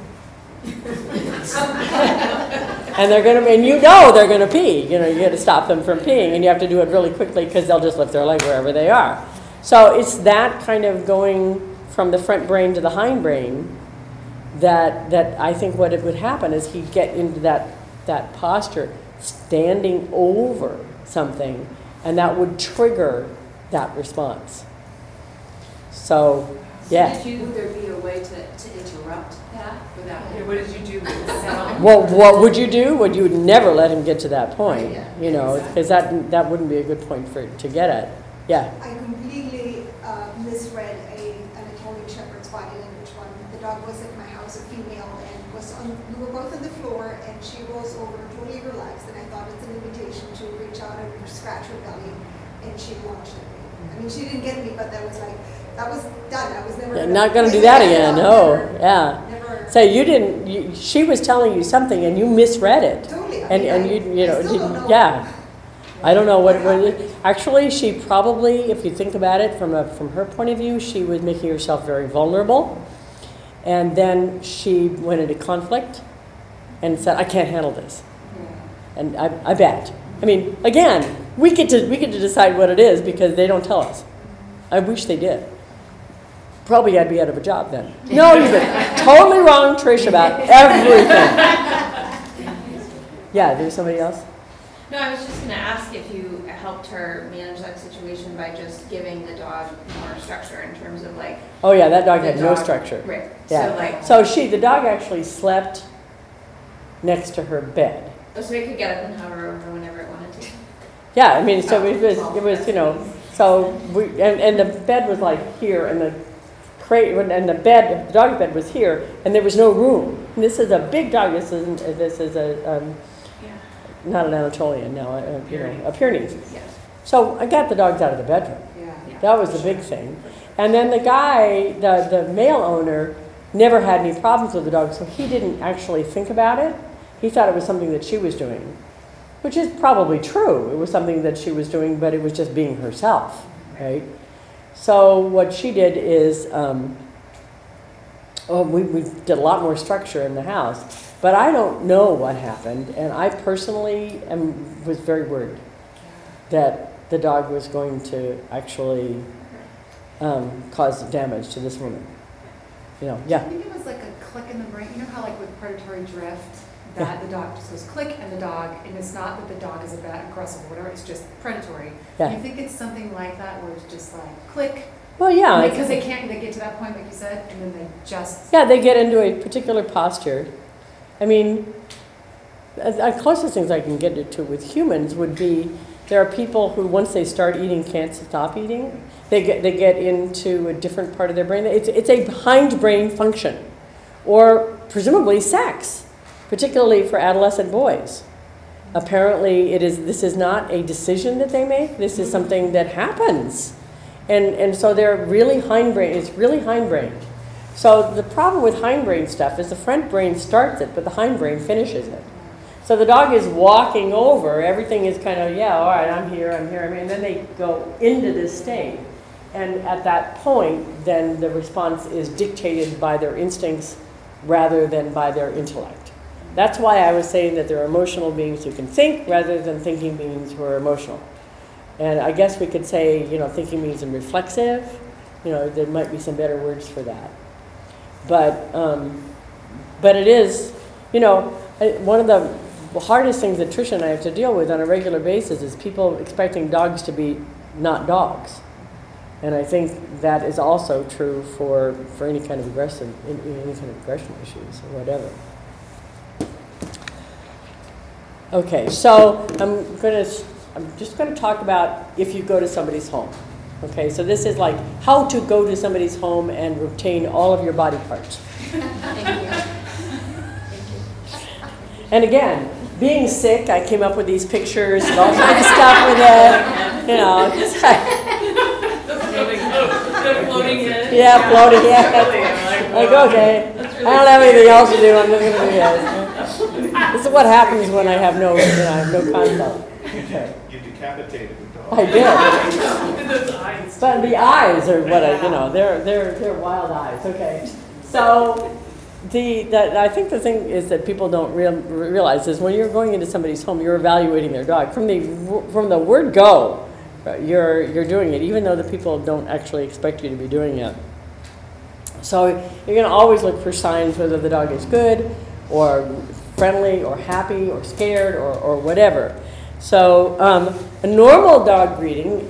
And they're going to, and you know they're going to pee. You know, you got to stop them from peeing, and you have to do it really quickly because they'll just lift their leg wherever they are. So it's that kind of going from the front brain to the hind brain that that I think what it would happen is he'd get into that that posture, standing over something, and that would trigger that response. So, yeah. So did you, would there be a way to, to interrupt that without? Okay, what did you do with the sound? Well, what would you do? Well, you would never let him get to that point, Yeah, you know, because that that wouldn't be a good point for to get at. Yeah. I completely uh, misread a, an Italian Shepherd's body language one. The dog was at my house, a female, and was on, we were both on the floor, and she rolls over, totally relaxed, and I thought it's an invitation to reach out and scratch her belly, and she launched at me. I mean, she didn't get me, but that was like, that was done. I was never Yeah, gonna, not going to do yeah, that again. no, No. never, Yeah. Never. So you didn't. You, she was telling you something, and you misread it. Totally. I And mean, and I- you you I know still didn't, don't know. yeah. I don't know what it What was. happened. Actually, she probably, if you think about it from a from her point of view, she was making herself very vulnerable, and then she went into conflict, and said, "I can't handle this," and I I bet. I mean, again, we get to we get to decide what it is because they don't tell us. I wish they did. Probably I'd be out of a job then. No, you've been totally wrong, Trish, about everything. Yeah, there's somebody else? No, I was just gonna ask if you helped her manage that situation by just giving the dog more structure in terms of like. Oh yeah, that dog the had no dog- structure. Right, Yeah. so like, So she, the dog actually slept next to her bed. so it could get up and hover over whenever it wanted to. Yeah, I mean, so it was, it was, you know, so we, and, and the bed was like here, and the crate, and the bed, the dog bed was here, and there was no room. And this is a big dog. This isn't. This is a um, Yeah. not an Anatolian, no, a, a, you know, a Pyrenees. Yes. So I got the dogs out of the bedroom. Yeah. That was the big thing. And then the guy, the, the male owner, never had any problems with the dog, so he didn't actually think about it. He thought it was something that she was doing, which is probably true. It was something that she was doing, but it was just being herself, right? So what she did is, um, oh, we, we did a lot more structure in the house, but I don't know what happened, and I personally am, was very worried that the dog was going to actually um, cause damage to this woman. You know, I yeah. think it was like a click in the brain. You know how like with predatory drift, that the dog just goes click and the dog, and it's not that the dog is a bad aggressive or whatever, it's just predatory. Yeah. Do you think it's something like that where it's just like click? Well, yeah. I Because think- they can't, they get to that point, like you said, and then they just. Yeah, they get into a particular posture. I mean, the closest things I can get to with humans would be There are people who, once they start eating, can't stop eating. They get, they get into a different part of their brain. It's, it's a hindbrain function, or presumably sex, particularly for adolescent boys. Apparently, it is, this is not a decision that they make. This is something that happens. And, and so they're really hindbrain, it's really hindbrain. So the problem with hindbrain stuff is the front brain starts it, but the hindbrain finishes it. So the dog is walking over, everything is kind of, yeah, all right, I'm here, I'm here, I mean, and then they go into this state. And at that point, then the response is dictated by their instincts rather than by their intellect. That's why I was saying that they're emotional beings who can think rather than thinking beings who are emotional. And I guess we could say, you know, thinking beings and reflexive, you know, there might be some better words for that. But, um, but it is, you know, I- one of the hardest things that Tricia and I have to deal with on a regular basis is people expecting dogs to be not dogs. And I think that is also true for, for any kind of aggressive, any kind of aggression issues or whatever. Okay, so I'm gonna, I'm just gonna talk about if you go to somebody's home. Okay, so this is like how to go to somebody's home and retain all of your body parts. Thank you. And again, being sick, I came up with these pictures and all kinds of stuff with it. You know, just The floating, oh, the floating head. yeah, floating head. Like, Like, wow. okay, That's I really don't have anything scary. else to do. I'm just gonna do this. This is what happens when I have no, you know, I have no concept. Okay. You decapitated the dog. I did. Those eyes. But the eyes are what I, you know, they're they're they're wild eyes. Okay, so the that I think the thing is that people don't real, realize is when you're going into somebody's home, you're evaluating their dog from the from the word go. right, You're you're doing it, even though the people don't actually expect you to be doing it. So you're going to always look for signs whether the dog is good, or friendly, or happy, or scared, or or whatever. So um, a normal dog breeding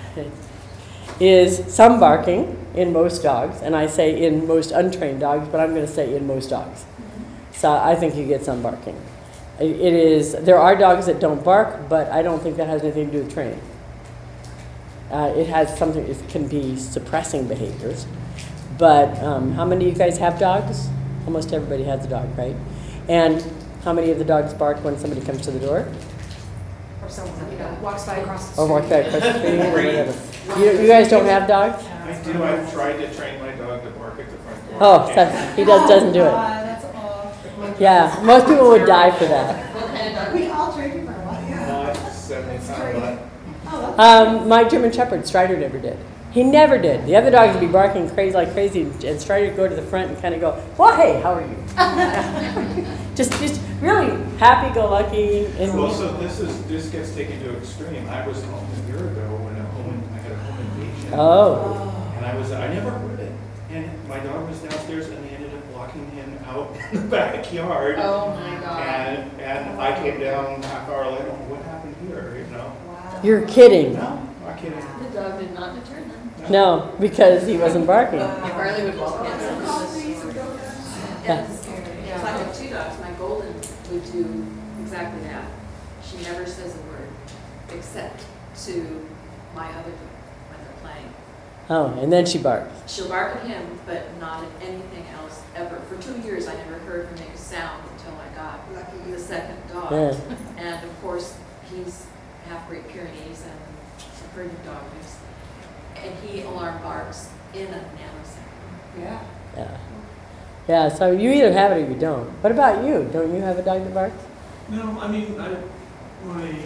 is some barking in most dogs, and I say in most untrained dogs, but I'm going to say in most dogs. So I think you get some barking. It is, there are dogs that don't bark, but I don't think that has anything to do with training. Uh, it has something, it can be suppressing behaviors. But um, how many of you guys have dogs? Almost everybody has a dog, right? And how many of the dogs bark when somebody comes to the door? Or someone, you know, walks by across the street. Or walk back across the street, or whatever. You, you guys don't have dogs? I do, I've tried to train my dog to bark at the front door. Oh, so he does, doesn't do it. That's awful. Yeah, most people would die for that. What kind of dog? We all trained you for a while, yeah. Not seventy pound, but Oh, that's Um, my German Shepherd, Strider, never did. He never did. The other dogs would be barking crazy like crazy, and Strider would go to the front and kind of go, well, hey, how are you? just, just really happy-go-lucky. And well, so this is, this gets taken to extreme. I was home a year ago when a home, I had a home invasion. oh, And I was, I never heard it. And my dog was downstairs and they ended up locking him out in the backyard. Oh my god. And, and I came down half hour later, what happened here, you know? wow. you're kidding. No, not kidding. The dog did not deter them. No, because he wasn't barking. Barley would walk in. Yeah. So I have two dogs. My golden would do exactly that. She never says a word except to my other dog when they're playing. Oh, and then she barks. She'll bark at him, but not at anything else ever. For two years, I never heard her make a sound until I got Lucky the you. second dog. Yeah. And of course, he's half Great Pyrenees and a pretty dog mix. And he alarm barks in a nanosecond. Yeah. Yeah. Yeah, so you either have it or you don't. What about you? Don't you have a dog that barks? No, I mean, I, my uh,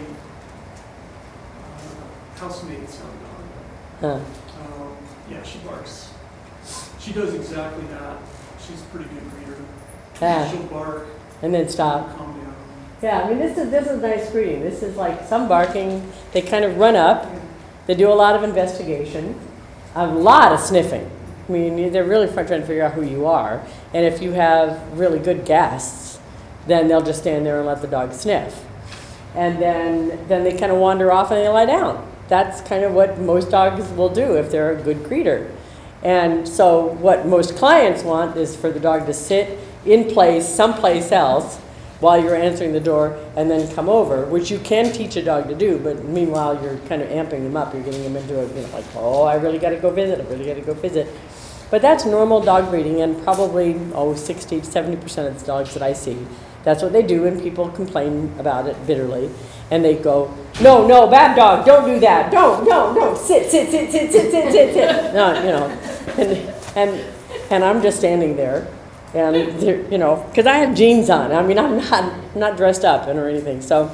housemate's have a dog. Huh. Um, yeah, she barks. She does exactly that. She's a pretty good breeder. Yeah. She'll bark, And then stop. calm down. Yeah, I mean, this is this is nice breeding. This is like some barking. They kind of run up. They do a lot of investigation, a lot of sniffing. I mean, they're really trying to figure out who you are. And if you have really good guests, then they'll just stand there and let the dog sniff. And then then they kind of wander off and they lie down. That's kind of what most dogs will do if they're a good breeder. And so what most clients want is for the dog to sit in place someplace else while you're answering the door and then come over, which you can teach a dog to do, but meanwhile you're kind of amping them up. You're getting them into a, you know, like, oh, I really got to go visit, I really got to go visit. But that's normal dog breeding, and probably, oh, sixty to seventy percent of the dogs that I see, that's what they do, and people complain about it bitterly. And they go, no, no, bad dog, don't do that, don't, no, no, sit, sit, sit, sit, sit, sit, sit, sit. No, you know, and, and, and I'm just standing there. And, you know, because I have jeans on. I mean, I'm not, I'm not dressed up or anything. So,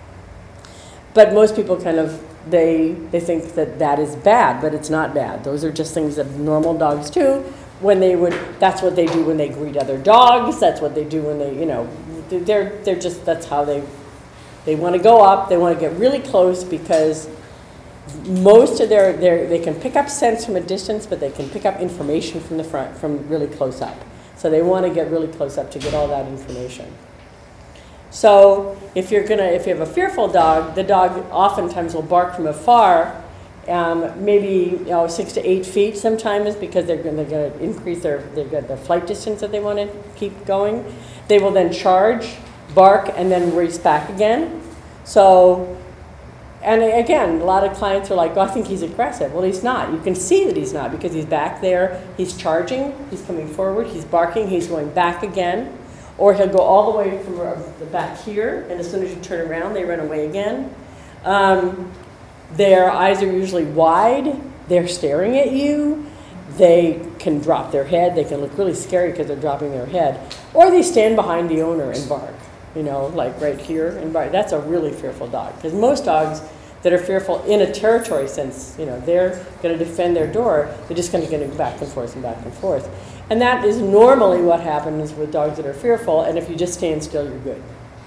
but most people kind of, they, they think that that is bad, but it's not bad. Those are just things that normal dogs do when they would, that's what they do when they greet other dogs. That's what they do when they, you know, they're, they're just, that's how they, they want to go up. They want to get really close because most of their, their, they can pick up scents from a distance, but they can pick up information from the front, from really close up. So they want to get really close up to get all that information. So if you're gonna, if you have a fearful dog, the dog oftentimes will bark from afar, um, maybe you know six to eight feet sometimes, because they're going to increase their their the flight distance that they want to keep going. They will then charge, bark, and then race back again. So, and again, a lot of clients are like, oh, I think he's aggressive. Well, he's not. You can see that he's not because he's back there. He's charging. He's coming forward. He's barking. He's going back again. Or he'll go all the way from the back here, and as soon as you turn around, they run away again. Um, their eyes are usually wide. They're staring at you. They can drop their head. They can look really scary because they're dropping their head. Or they stand behind the owner and bark. You know, like right here, and bark. That's a really fearful dog. Because most dogs that are fearful in a territory sense, you know, they're going to defend their door. They're just going to get back and forth and back and forth. And that is normally what happens with dogs that are fearful, and if you just stand still, you're good.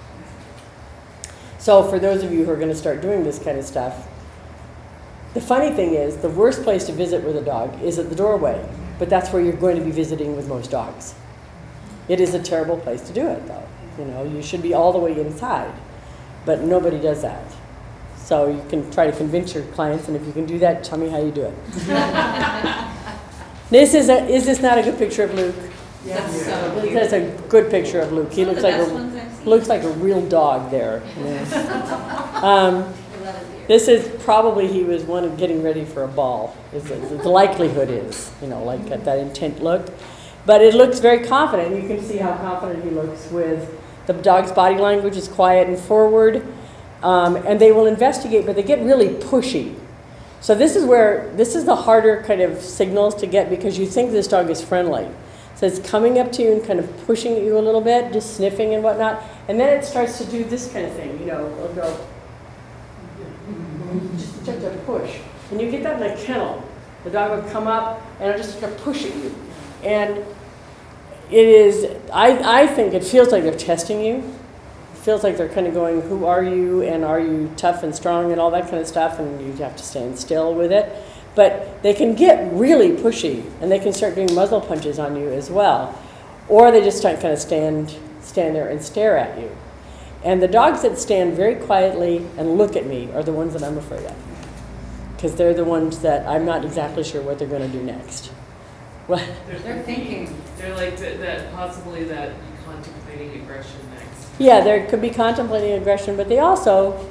So for those of you who are going to start doing this kind of stuff, the funny thing is, the worst place to visit with a dog is at the doorway, but that's where you're going to be visiting with most dogs. It is a terrible place to do it, though. You know, you should be all the way inside, but nobody does that. So you can try to convince your clients, and if you can do that, tell me how you do it. This is a, is this not a good picture of Luke? That's so cute. That's a good picture of Luke. He One looks of the like best a ones I've seen. looks like a real dog there. Yeah. um, this is probably he was one of getting ready for a ball. Is the, the likelihood is, you know, like at that intent look. But it looks very confident. You can see how confident he looks with the dog's body language is quiet and forward. Um, and they will investigate, but they get really pushy. So this is where, this is the harder kind of signals to get because you think this dog is friendly. So it's coming up to you and kind of pushing at you a little bit, just sniffing and whatnot. And then it starts to do this kind of thing, you know, it'll go, just start to push. And you get that in a kennel. The dog will come up and it'll just start pushing you. And it is, I, I think it feels like they're testing you. Feels like they're kind of going, who are you, and are you tough and strong and all that kind of stuff, and you have to stand still with it. But they can get really pushy, and they can start doing muzzle punches on you as well. Or they just kind of stand, stand there and stare at you. And the dogs that stand very quietly and look at me are the ones that I'm afraid of. Because they're the ones that I'm not exactly sure what they're going to do next. What? They're, They're thinking. They're like that, that possibly that you're contemplating aggression next. Yeah, there could be contemplating aggression, but they also,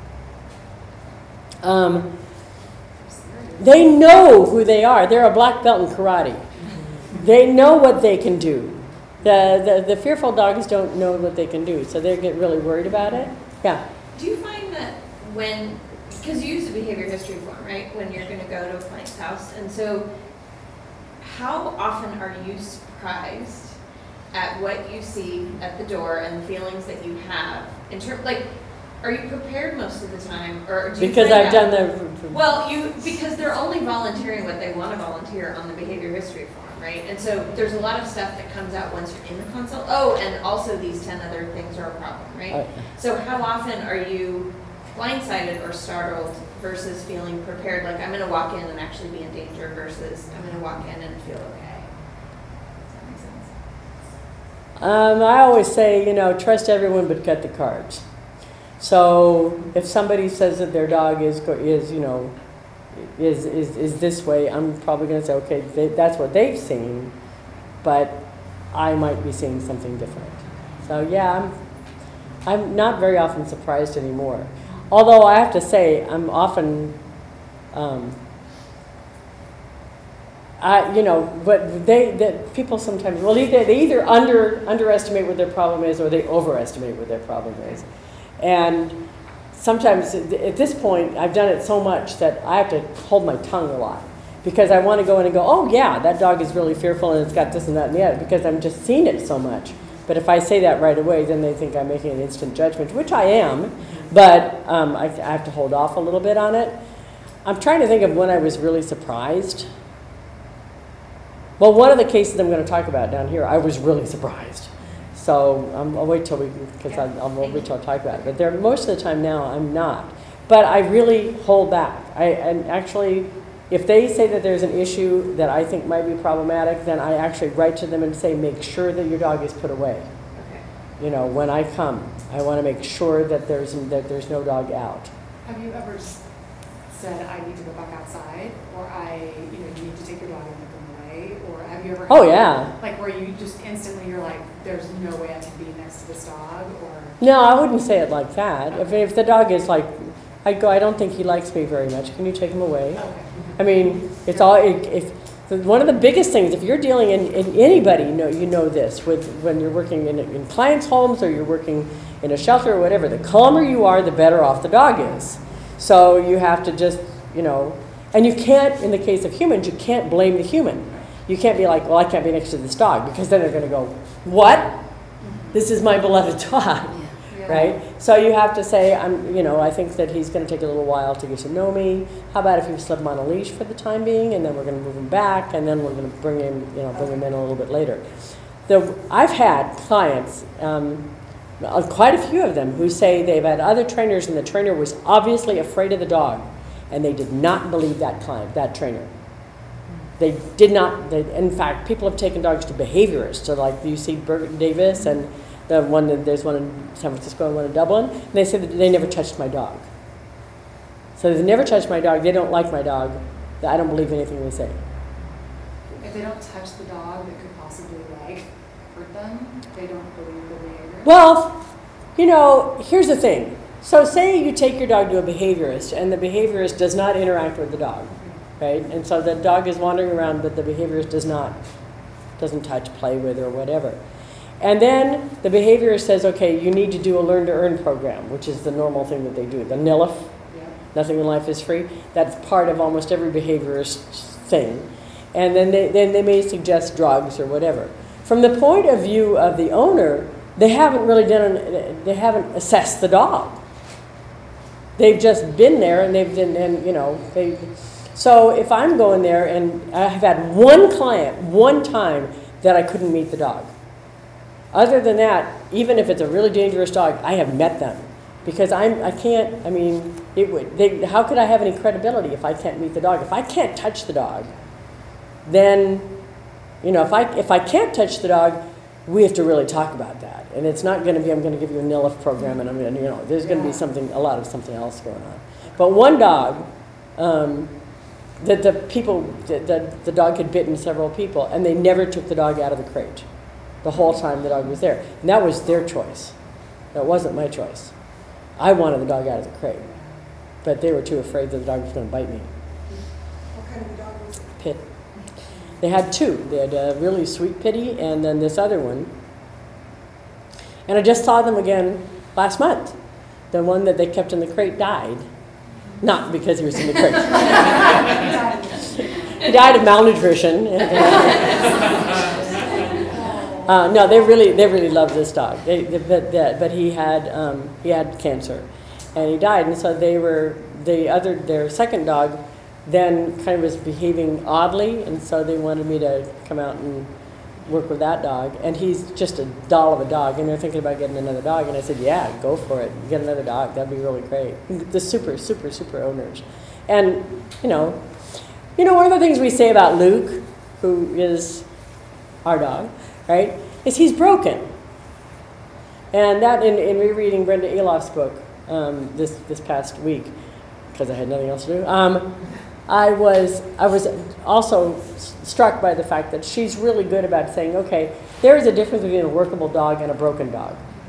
um, they know who they are. They're a black belt in karate. They know what they can do. The, the, the fearful dogs don't know what they can do, so they get really worried about it. Yeah. Do you find that when, because you use a behavior history form, right, when you're going to go to a client's house, and so how often are you surprised at what you see at the door and the feelings that you have in terms, like, are you prepared most of the time, or do you Because find I've out- done the. Well, you, because they're only volunteering what they want to volunteer on the behavior history form, right? And so there's a lot of stuff that comes out once you're in the consult. Oh, and also these ten other things are a problem, right? Right. So how often are you blindsided or startled versus feeling prepared, like I'm going to walk in and actually be in danger versus I'm going to walk in and feel okay? Does that make sense? Um, I always say, you know, trust everyone but cut the cards. So if somebody says that their dog is, go- is you know, is, is, is this way, I'm probably going to say, okay, they, that's what they've seen, but I might be seeing something different. So yeah, I'm, I'm not very often surprised anymore. Although I have to say, I'm often, um, I, you know, but they, that people sometimes, well, either, they either under, underestimate what their problem is or they overestimate what their problem is. And sometimes at this point, I've done it so much that I have to hold my tongue a lot. Because I want to go in and go, oh yeah, that dog is really fearful and it's got this and that and the other, because I'm just seeing it so much. But if I say that right away, then they think I'm making an instant judgment, which I am, but um, I, I have to hold off a little bit on it. I'm trying to think of when I was really surprised. Well, one of the cases I'm going to talk about down here, I was really surprised. So um, I'll wait till we, because I'll, I'll wait till I talk about it. But there, most of the time now, I'm not. But I really hold back. I and actually, if they say that there's an issue that I think might be problematic, then I actually write to them and say, make sure that your dog is put away. Okay. You know, when I come, I want to make sure that there's that there's no dog out. Have you ever s- said, I need to go back outside, or I, you know, you need to take your dog and put them away, or have you ever? Oh, had, yeah. Like where you just instantly, you're like, there's no way I can be next to this dog, or? No, I wouldn't say it like that. If, if the dog is like, I'd go, I don't think he likes me very much. Can you take him away? Okay. I mean, it's all, if, one of the biggest things, if you're dealing in, in anybody, you know, you know this, with when you're working in, in clients' homes or you're working in a shelter or whatever, the calmer you are, the better off the dog is. So you have to just, you know, and you can't, in the case of humans, you can't blame the human. You can't be like, well, I can't be next to this dog, because then they're going to go, what? This is my beloved dog. Yeah. Right? So you have to say, I'm, you know, I think that he's going to take a little while to get to know me. How about if you slip him on a leash for the time being, and then we're going to move him back, and then we're going to bring him, you know, bring him in a little bit later. The, I've had clients, um, quite a few of them, who say they've had other trainers, and the trainer was obviously afraid of the dog, and they did not believe that client, that trainer. They did not. They, in fact, people have taken dogs to behaviorists. So, like you see, Bert Davis and the one that there's one in San Francisco and one in Dublin, and they say that they never touched my dog. So they've never touched my dog. They don't like my dog. I don't believe anything they say. If they don't touch the dog that could possibly like hurt them, they don't believe the behavior. Well, you know, here's the thing. So say you take your dog to a behaviorist, and the behaviorist does not interact with the dog, right? And so the dog is wandering around, but the behaviorist does not, doesn't touch, play with, or whatever. And then the behaviorist says, okay, you need to do a learn to earn program, which is the normal thing that they do. The N I L F, Yeah. Nothing in Life is Free. That's part of almost every behaviorist thing. And then they, then they may suggest drugs or whatever. From the point of view of the owner, they haven't really done, an, they haven't assessed the dog. They've just been there, and they've been, and you know, they. So if I'm going there, and I have had one client, one time, that I couldn't meet the dog. Other than that, even if it's a really dangerous dog, I have met them, because I'm I can't. I mean, it would. They, how could I have any credibility if I can't meet the dog? If I can't touch the dog, then, you know, if I if I can't touch the dog, we have to really talk about that. And it's not going to be I'm going to give you a N I L F program, and I'm going to, you know, there's going to be something, a lot of something else going on. But one dog, um, that the people, that the, the dog had bitten several people, and they never took the dog out of the crate. The whole time the dog was there. And that was their choice. That wasn't my choice. I wanted the dog out of the crate. But they were too afraid that the dog was going to bite me. What kind of a dog was it? Pit. They had two. They had a really sweet pitty and then this other one. And I just saw them again last month. The one that they kept in the crate died. Not because he was in the crate. He died of malnutrition. Uh, no, they really, they really loved this dog. They, they, but, that, but he had, um, he had cancer, and he died. And so they were the other, their second dog, then kind of was behaving oddly, and so they wanted me to come out and work with that dog. And he's just a doll of a dog, and they're thinking about getting another dog. And I said, yeah, go for it. Get another dog. That'd be really great. The super, super, super owners, and you know, you know, one of the things we say about Luke, who is our dog, right, is he's broken. And that, in, in rereading Brenda Elof's book um, this this past week, because I had nothing else to do, um, I was I was also struck by the fact that she's really good about saying, okay, there is a difference between a workable dog and a broken dog.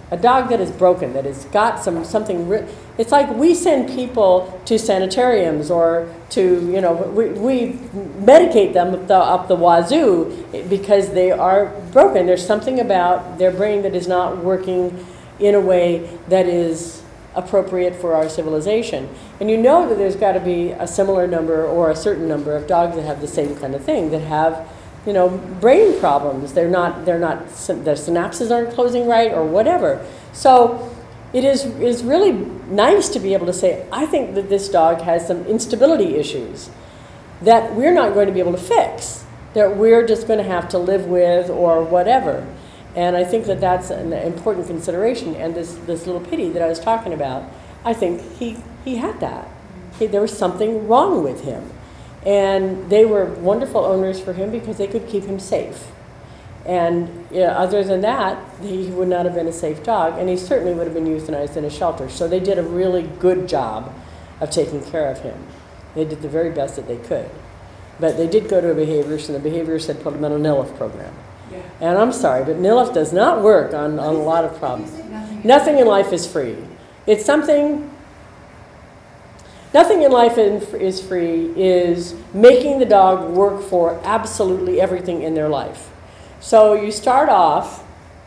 A dog that is broken, that has got some something. Re- it's like we send people to sanitariums or to, you know, we, we medicate them up the, up the wazoo because they are broken. There's something about their brain that is not working in a way that is appropriate for our civilization. And you know that there's got to be a similar number or a certain number of dogs that have the same kind of thing, that have, you know, brain problems. They're not, they're not, their synapses aren't closing right or whatever. So it is, is really nice to be able to say, I think that this dog has some instability issues that we're not going to be able to fix, that we're just going to have to live with or whatever. And I think that that's an important consideration. And this, this little pitty that I was talking about, I think he, he had that. He, there was something wrong with him. And they were wonderful owners for him because they could keep him safe. And yeah, other than that, he would not have been a safe dog, and he certainly would have been euthanized in a shelter. So they did a really good job of taking care of him. They did the very best that they could. But they did go to a behaviorist, and the behaviorist said put him on a N I L F program. Yeah. And I'm sorry, but N I L F does not work on, on a lot of problems. Nothing. Nothing in life is free. It's something... Nothing in life is free is making the dog work for absolutely everything in their life. So you start off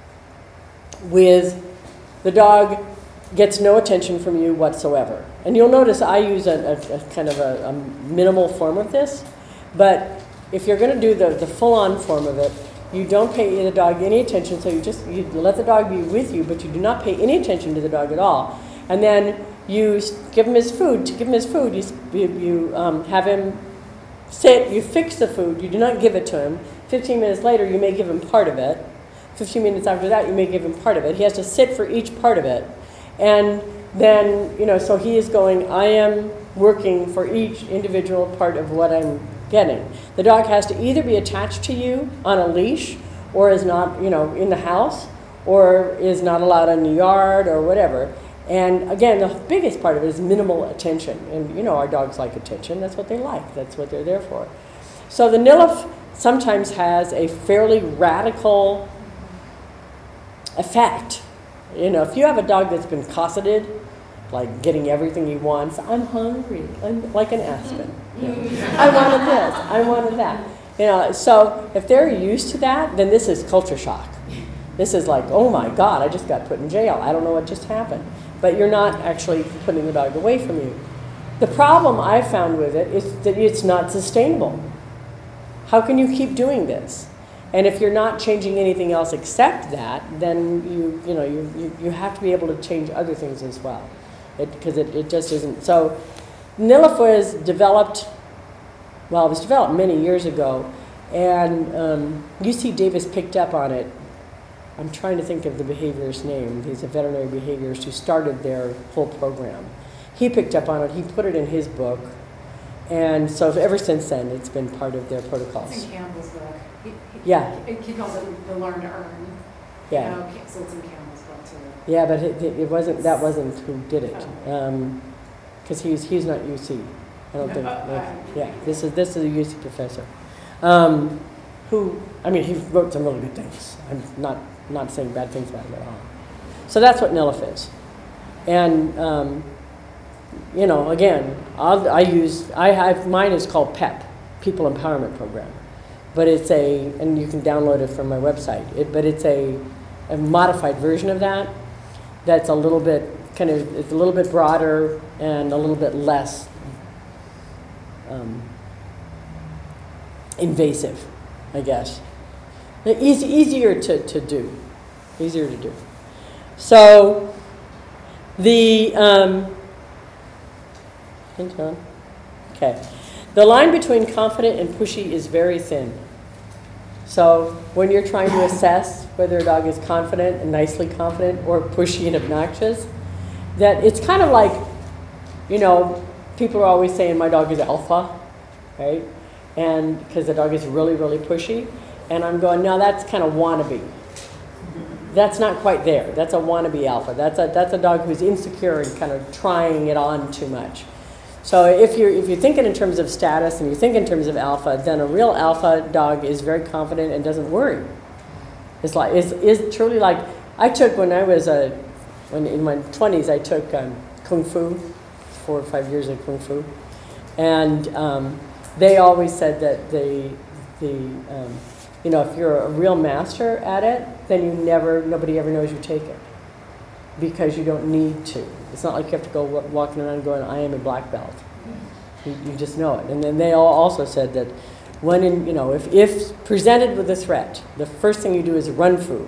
with the dog gets no attention from you whatsoever. And you'll notice I use a, a, a kind of a, a minimal form of this, but if you're going to do the, the full-on form of it, you don't pay the dog any attention, so you just you let the dog be with you, but you do not pay any attention to the dog at all. And then you give him his food. To give him his food, you, you, you um, have him sit, you fix the food, you do not give it to him. fifteen minutes later, you may give him part of it. fifteen minutes after that, you may give him part of it. He has to sit for each part of it. And then, you know, so he is going, I am working for each individual part of what I'm getting. The dog has to either be attached to you on a leash, or is not, you know, in the house, or is not allowed in the yard, or whatever. And again, the biggest part of it is minimal attention. And you know, our dogs like attention. That's what they like. That's what they're there for. So the N I L F sometimes has a fairly radical effect. You know, if you have a dog that's been cosseted, like getting everything he wants, I'm hungry, I'm like an aspen. You know, I wanted this, I wanted that. You know, so if they're used to that, then this is culture shock. This is like, oh my God, I just got put in jail. I don't know what just happened. But you're not actually putting the dog away from you. The problem I found with it is that it's not sustainable. How can you keep doing this? And if you're not changing anything else except that, then you you know you you, you have to be able to change other things as well, because it, it, it just isn't. So N I L F was developed, well, it was developed many years ago, and um, U C Davis picked up on it. I'm trying to think of the behaviorist's name. He's a veterinary behaviorist who started their whole program. He picked up on it. He put it in his book. And so ever since then, it's been part of their protocols. It's in Campbell's book. He, he, yeah. He, he calls it the learn to earn. Yeah. You know, so it's in Campbell's book too. Yeah, but it, it wasn't. That wasn't who did it. Because um, he's he's not U C. I don't no, think. uh, like, uh, yeah. This is this is a U C professor, um, who I mean he wrote some really good things. I'm not not saying bad things about him at all. So that's what N I L F is, and. Um, You know, again, I'll, I use, I have, mine is called PEP, People Empowerment Program. But it's a, and you can download it from my website, it, but it's a, a modified version of that that's a little bit, kind of, it's a little bit broader and a little bit less um, invasive, I guess. Easy, easier to, to do, easier to do. So, the, um, Okay. The line between confident and pushy is very thin. So when you're trying to assess whether a dog is confident and nicely confident or pushy and obnoxious, that it's kind of like, you know, people are always saying my dog is alpha, right? And because the dog is really, really pushy. And I'm going, no, that's kind of wannabe. That's not quite there. That's a wannabe alpha. That's a, that's a dog who's insecure and kind of trying it on too much. So if you're, if you're thinking in terms of status and you think in terms of alpha, then a real alpha dog is very confident and doesn't worry. It's like, is is truly like, I took, when I was a, when in my twenties, I took um, Kung Fu, four or five years of Kung Fu. And um, they always said that the, the um, you know, if you're a real master at it, then you never, nobody ever knows you take it. Because you don't need to. It's not like you have to go wa- walking around going, I am a black belt. You, you just know it. And then they all also said that when, in, you know, if, if presented with a threat, the first thing you do is run fu.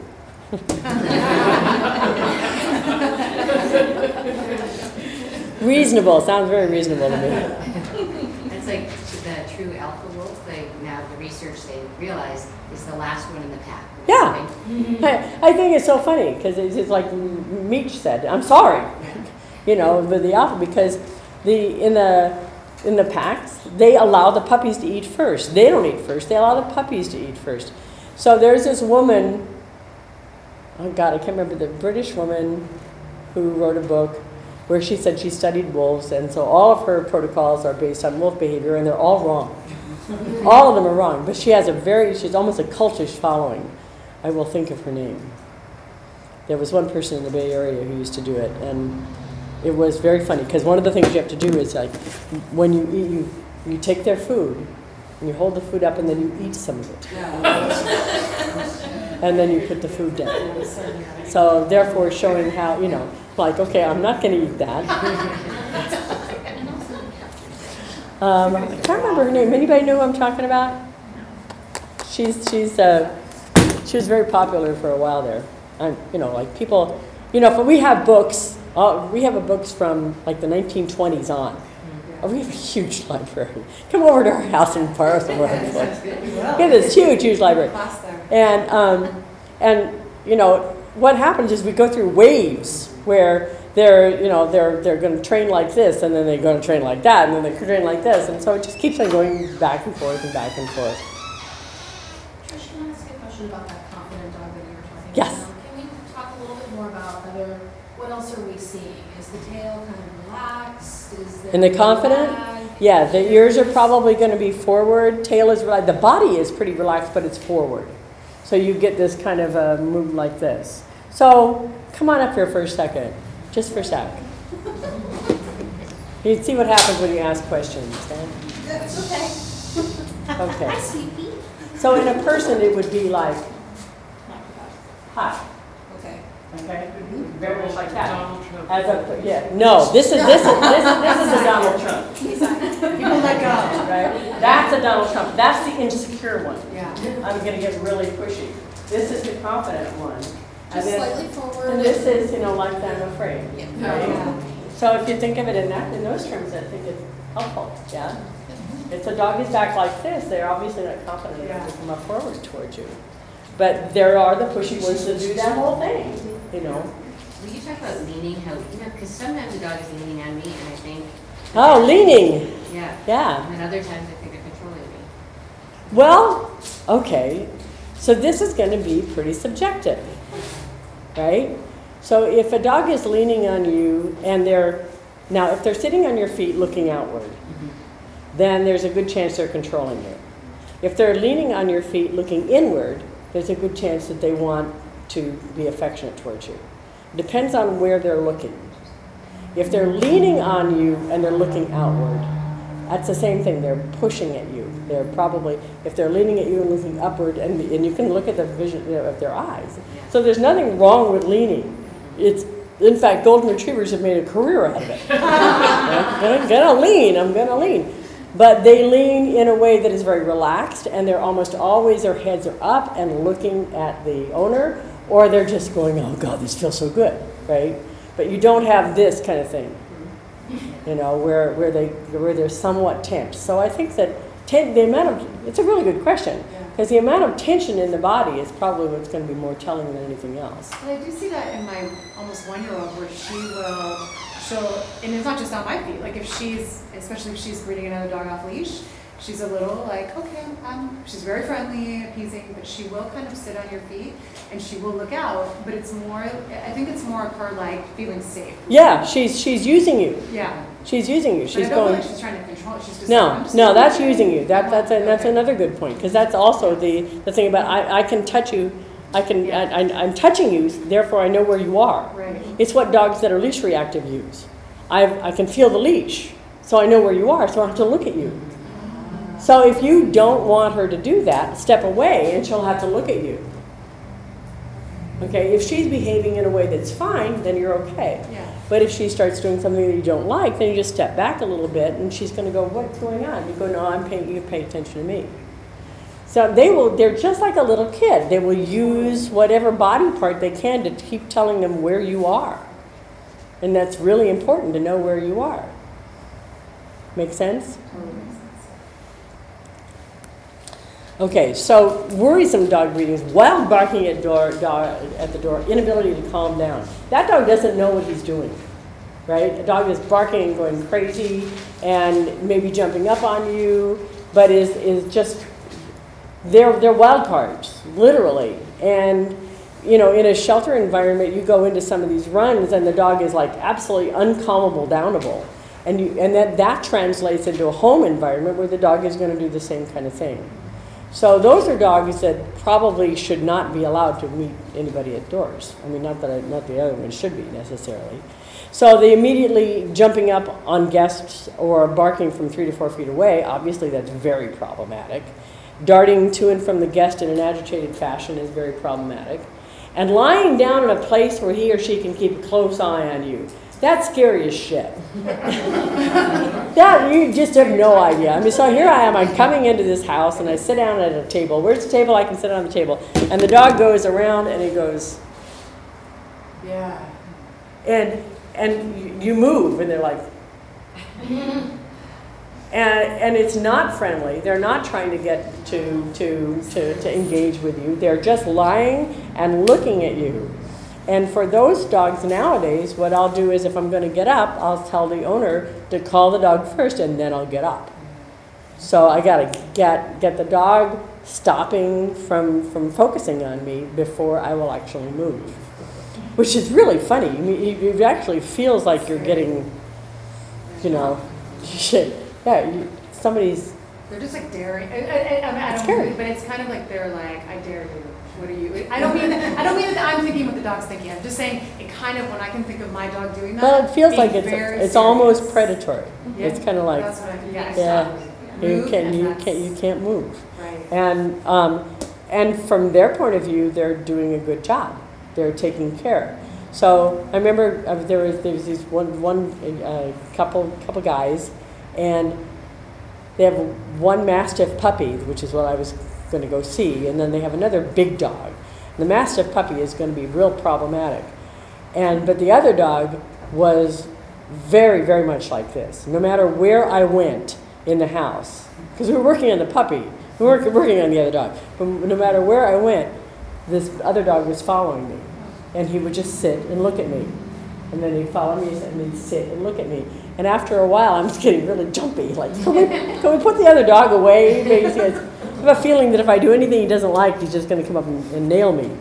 Reasonable, sounds very reasonable to me. It's like the true alpha wolf, they, now the research they realize is the last one in the pack. Yeah. I, I think it's so funny because it's, it's like Meech said, I'm sorry, you know, with the alpha, because the in the in the packs, they allow the puppies to eat first. They don't eat first, they allow the puppies to eat first. So there's this woman, oh God, I can't remember, the British woman who wrote a book where she said she studied wolves, and so all of her protocols are based on wolf behavior, and they're all wrong. All of them are wrong, but she has a very, she's almost a cultish following. I will think of her name. There was one person in the Bay Area who used to do it, and it was very funny, because one of the things you have to do is, like, when you eat, you, you take their food, and you hold the food up, and then you eat some of it. And then you put the food down. So therefore showing how, you know, like, okay, I'm not going to eat that. um, I can't remember her name. Anybody know who I'm talking about? She's, she's, uh, she was very popular for a while there. And, you know, like people, you know, if we have books, uh, we have a books from like the nineteen twenties on. Oh, we have a huge library. Come over to our house in Paris and we'll have books. We have this huge, huge library. And, um, and, you know, what happens is we go through waves where they're, you know, they're, they're going to train like this, and then they're going to train like that, and then they train like this. And so it just keeps on going back and forth and back and forth. Trish, can I ask you a question about that confident dog that you were talking about? Yes. Can we talk a little bit more about other, what else are we seeing? Is the tail kind of relaxed? Is there And the confident? lag? Yeah, the ears are probably going to be forward. Tail is relaxed. The body is pretty relaxed, but it's forward. So you get this kind of a move like this. So come on up here for a second, just for a sec. You see what happens when you ask questions. Okay? That's okay. Okay. Hi, sweetie. So in a person, it would be like, hi. Okay. Okay. Very much like that. Donald Trump. As a yeah. No, this is this is this is this is a Donald Trump. People let go, right? That's a Donald Trump. That's the insecure one. Yeah. I'm going to get really pushy. This is the confident one. And Just then- slightly forward. And this is, you know, like I'm afraid. Yeah. Right? Yeah. So if you think of it in that, in those terms, I think it's helpful. Yeah. If the dog is back like this, they're obviously not confident enough to come up forward towards you. But there are the pushy ones that do that whole thing. You know. Will you talk about leaning, how, you know, because sometimes the dog is leaning on me and I think, Oh, leaning. yeah. Yeah. And then other times I think they're controlling me. Well, okay. So this is going to be pretty subjective, right? So if a dog is leaning on you and they're, now if they're sitting on your feet looking outward, then there's a good chance they're controlling you. If they're leaning on your feet looking inward, there's a good chance that they want to be affectionate towards you. Depends on where they're looking. If they're leaning on you and they're looking outward, that's the same thing. They're pushing at you. They're probably, if they're leaning at you and looking upward, and, and you can look at the vision, you know, of their eyes. So there's nothing wrong with leaning. It's, in fact, golden retrievers have made a career out of it. I'm gonna lean, I'm gonna lean. But they lean in a way that is very relaxed, and they're almost always, their heads are up and looking at the owner, or they're just going, oh God, this feels so good, right? But you don't have this kind of thing, you know, where, where, they, where they're somewhat tense. So I think that ten, the amount of, it's a really good question, because the amount of tension in the body is probably what's going to be more telling than anything else. But I do see that in my almost one-year-old where she will, she'll, and it's not just on my feet, like if she's, especially if she's breeding another dog off leash, she's a little like, okay, um, she's very friendly, appeasing, but she will kind of sit on your feet and she will look out, but it's more, I think it's more of her like feeling safe. Yeah, she's, she's using you. Yeah. She's using you. But She's I don't feel going. like she's trying to control it, she's just. No, I'm just no, gonna that's look at using it. you. That, that's, a, that's Okay. another good point, because that's also the, the thing about, I, I can touch you I can, Yeah. I, I, I'm touching you, therefore I know where you are. Right. It's what dogs that are leash reactive use. I, I can feel the leash, so I know where you are, so I have to look at you. So if you don't want her to do that, step away and she'll have to look at you. Okay, if she's behaving in a way that's fine, then you're okay. Yeah. But if she starts doing something that you don't like, then you just step back a little bit and she's gonna go, what's going on? You go, no, I'm paying, you pay attention to me. So they will, they're just like a little kid. They will use whatever body part they can to keep telling them where you are. And that's really important to know where you are. Make sense? Okay, so worrisome dog breathing, wild barking at door, dog, at the door, inability to calm down. That dog doesn't know what he's doing, right? A dog is barking and going crazy and maybe jumping up on you, but is, is just, they're, they're wild cards, literally. And, you know, in a shelter environment, you go into some of these runs and the dog is like absolutely uncalmable, downable. And, you, and that, that translates into a home environment where the dog is going to do the same kind of thing. So those are dogs that probably should not be allowed to meet anybody at doors. I mean, not that I, not the other ones should be necessarily. So they immediately jumping up on guests or barking from three to four feet away, obviously that's very problematic. Darting to and from the guest in an agitated fashion is very problematic. And lying down in a place where he or she can keep a close eye on you. That's scary as shit. That, you just have no idea. I mean, so here I am, I'm coming into this house and I sit down at a table. Where's the table? I can sit on the table. And the dog goes around and he goes, yeah. And, and you- you move and they're like, and, and it's not friendly. They're not trying to get to, to, to, to engage with you. They're just lying and looking at you. And for those dogs nowadays, what I'll do is if I'm going to get up, I'll tell the owner to call the dog first and then I'll get up. So I got to get, get the dog stopping from, from focusing on me before I will actually move. Which is really funny. I mean, it it actually feels like you're getting, you know, shit. Yeah, you, somebody's... They're just like daring. I, I, I, I, mean, I It's don't scary. mean, but it's kind of like they're like, I dare you. What are you? I don't mean I don't mean that I'm thinking what the dog's thinking. I'm just saying it kind of when I can think of my dog doing that. Well, it feels being like it's, very it's serious. almost predatory. Yeah. It's kind of like, That's what I, yeah, yeah, you Move can and you that's- can't you can't move. Right. And um, and from their point of view, they're doing a good job. They're taking care. So I remember uh, there was there was these one one uh, couple couple guys, and they have one Mastiff puppy, which is what I was going to go see, and then they have another big dog. The Mastiff puppy is going to be real problematic, and but the other dog was very very much like this. No matter where I went in the house, because we were working on the puppy, we weren't working on the other dog. But no matter where I went, this other dog was following me, and he would just sit and look at me, and then he'd follow me and then he'd sit and look at me. And after a while, I'm just getting really jumpy. Like, can we, can we put the other dog away? Because I have a feeling that if I do anything he doesn't like, he's just going to come up and, and nail me.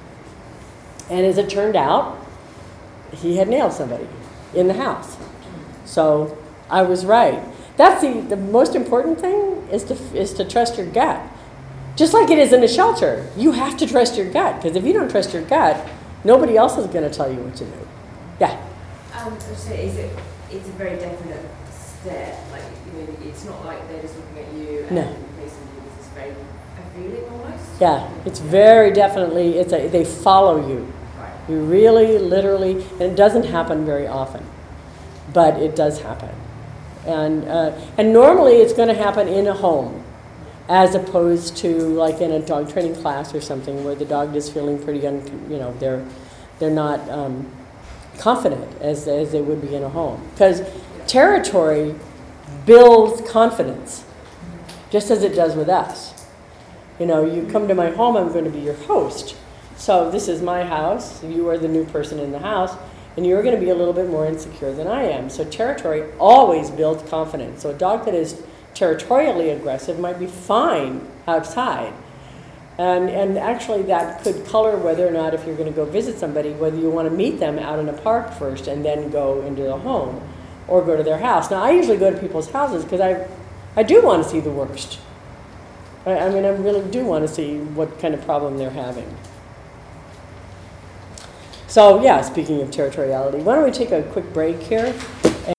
And as it turned out, he had nailed somebody in the house. So I was right. That's the, the most important thing is to, is to trust your gut. Just like it is in a shelter. You have to trust your gut, because if you don't trust your gut, nobody else is going to tell you what to do. Yeah? Um, so is it, it's a very definite stare, like, you know, it's not like they're just looking at you and No. facing you, it's just very, a feeling almost? Yeah, it's very definitely, it's a, they follow you. Right. You really, literally, and it doesn't happen very often, but it does happen. And, uh, and normally it's going to happen in a home, as opposed to like in a dog training class or something where the dog is feeling pretty, un, you know, they're, they're not um, confident as, as they would be in a home. Because territory builds confidence, just as it does with us. You know, you come to my home, I'm going to be your host. So this is my house, you are the new person in the house, and you're going to be a little bit more insecure than I am. So territory always builds confidence. So a dog that is territorially aggressive might be fine outside. And, and actually that could color whether or not, if you're going to go visit somebody, whether you want to meet them out in a park first and then go into the home or go to their house. Now I usually go to people's houses because I, I do want to see the worst. I, I mean, I really do want to see what kind of problem they're having. So, yeah, speaking of territoriality, why don't we take a quick break here?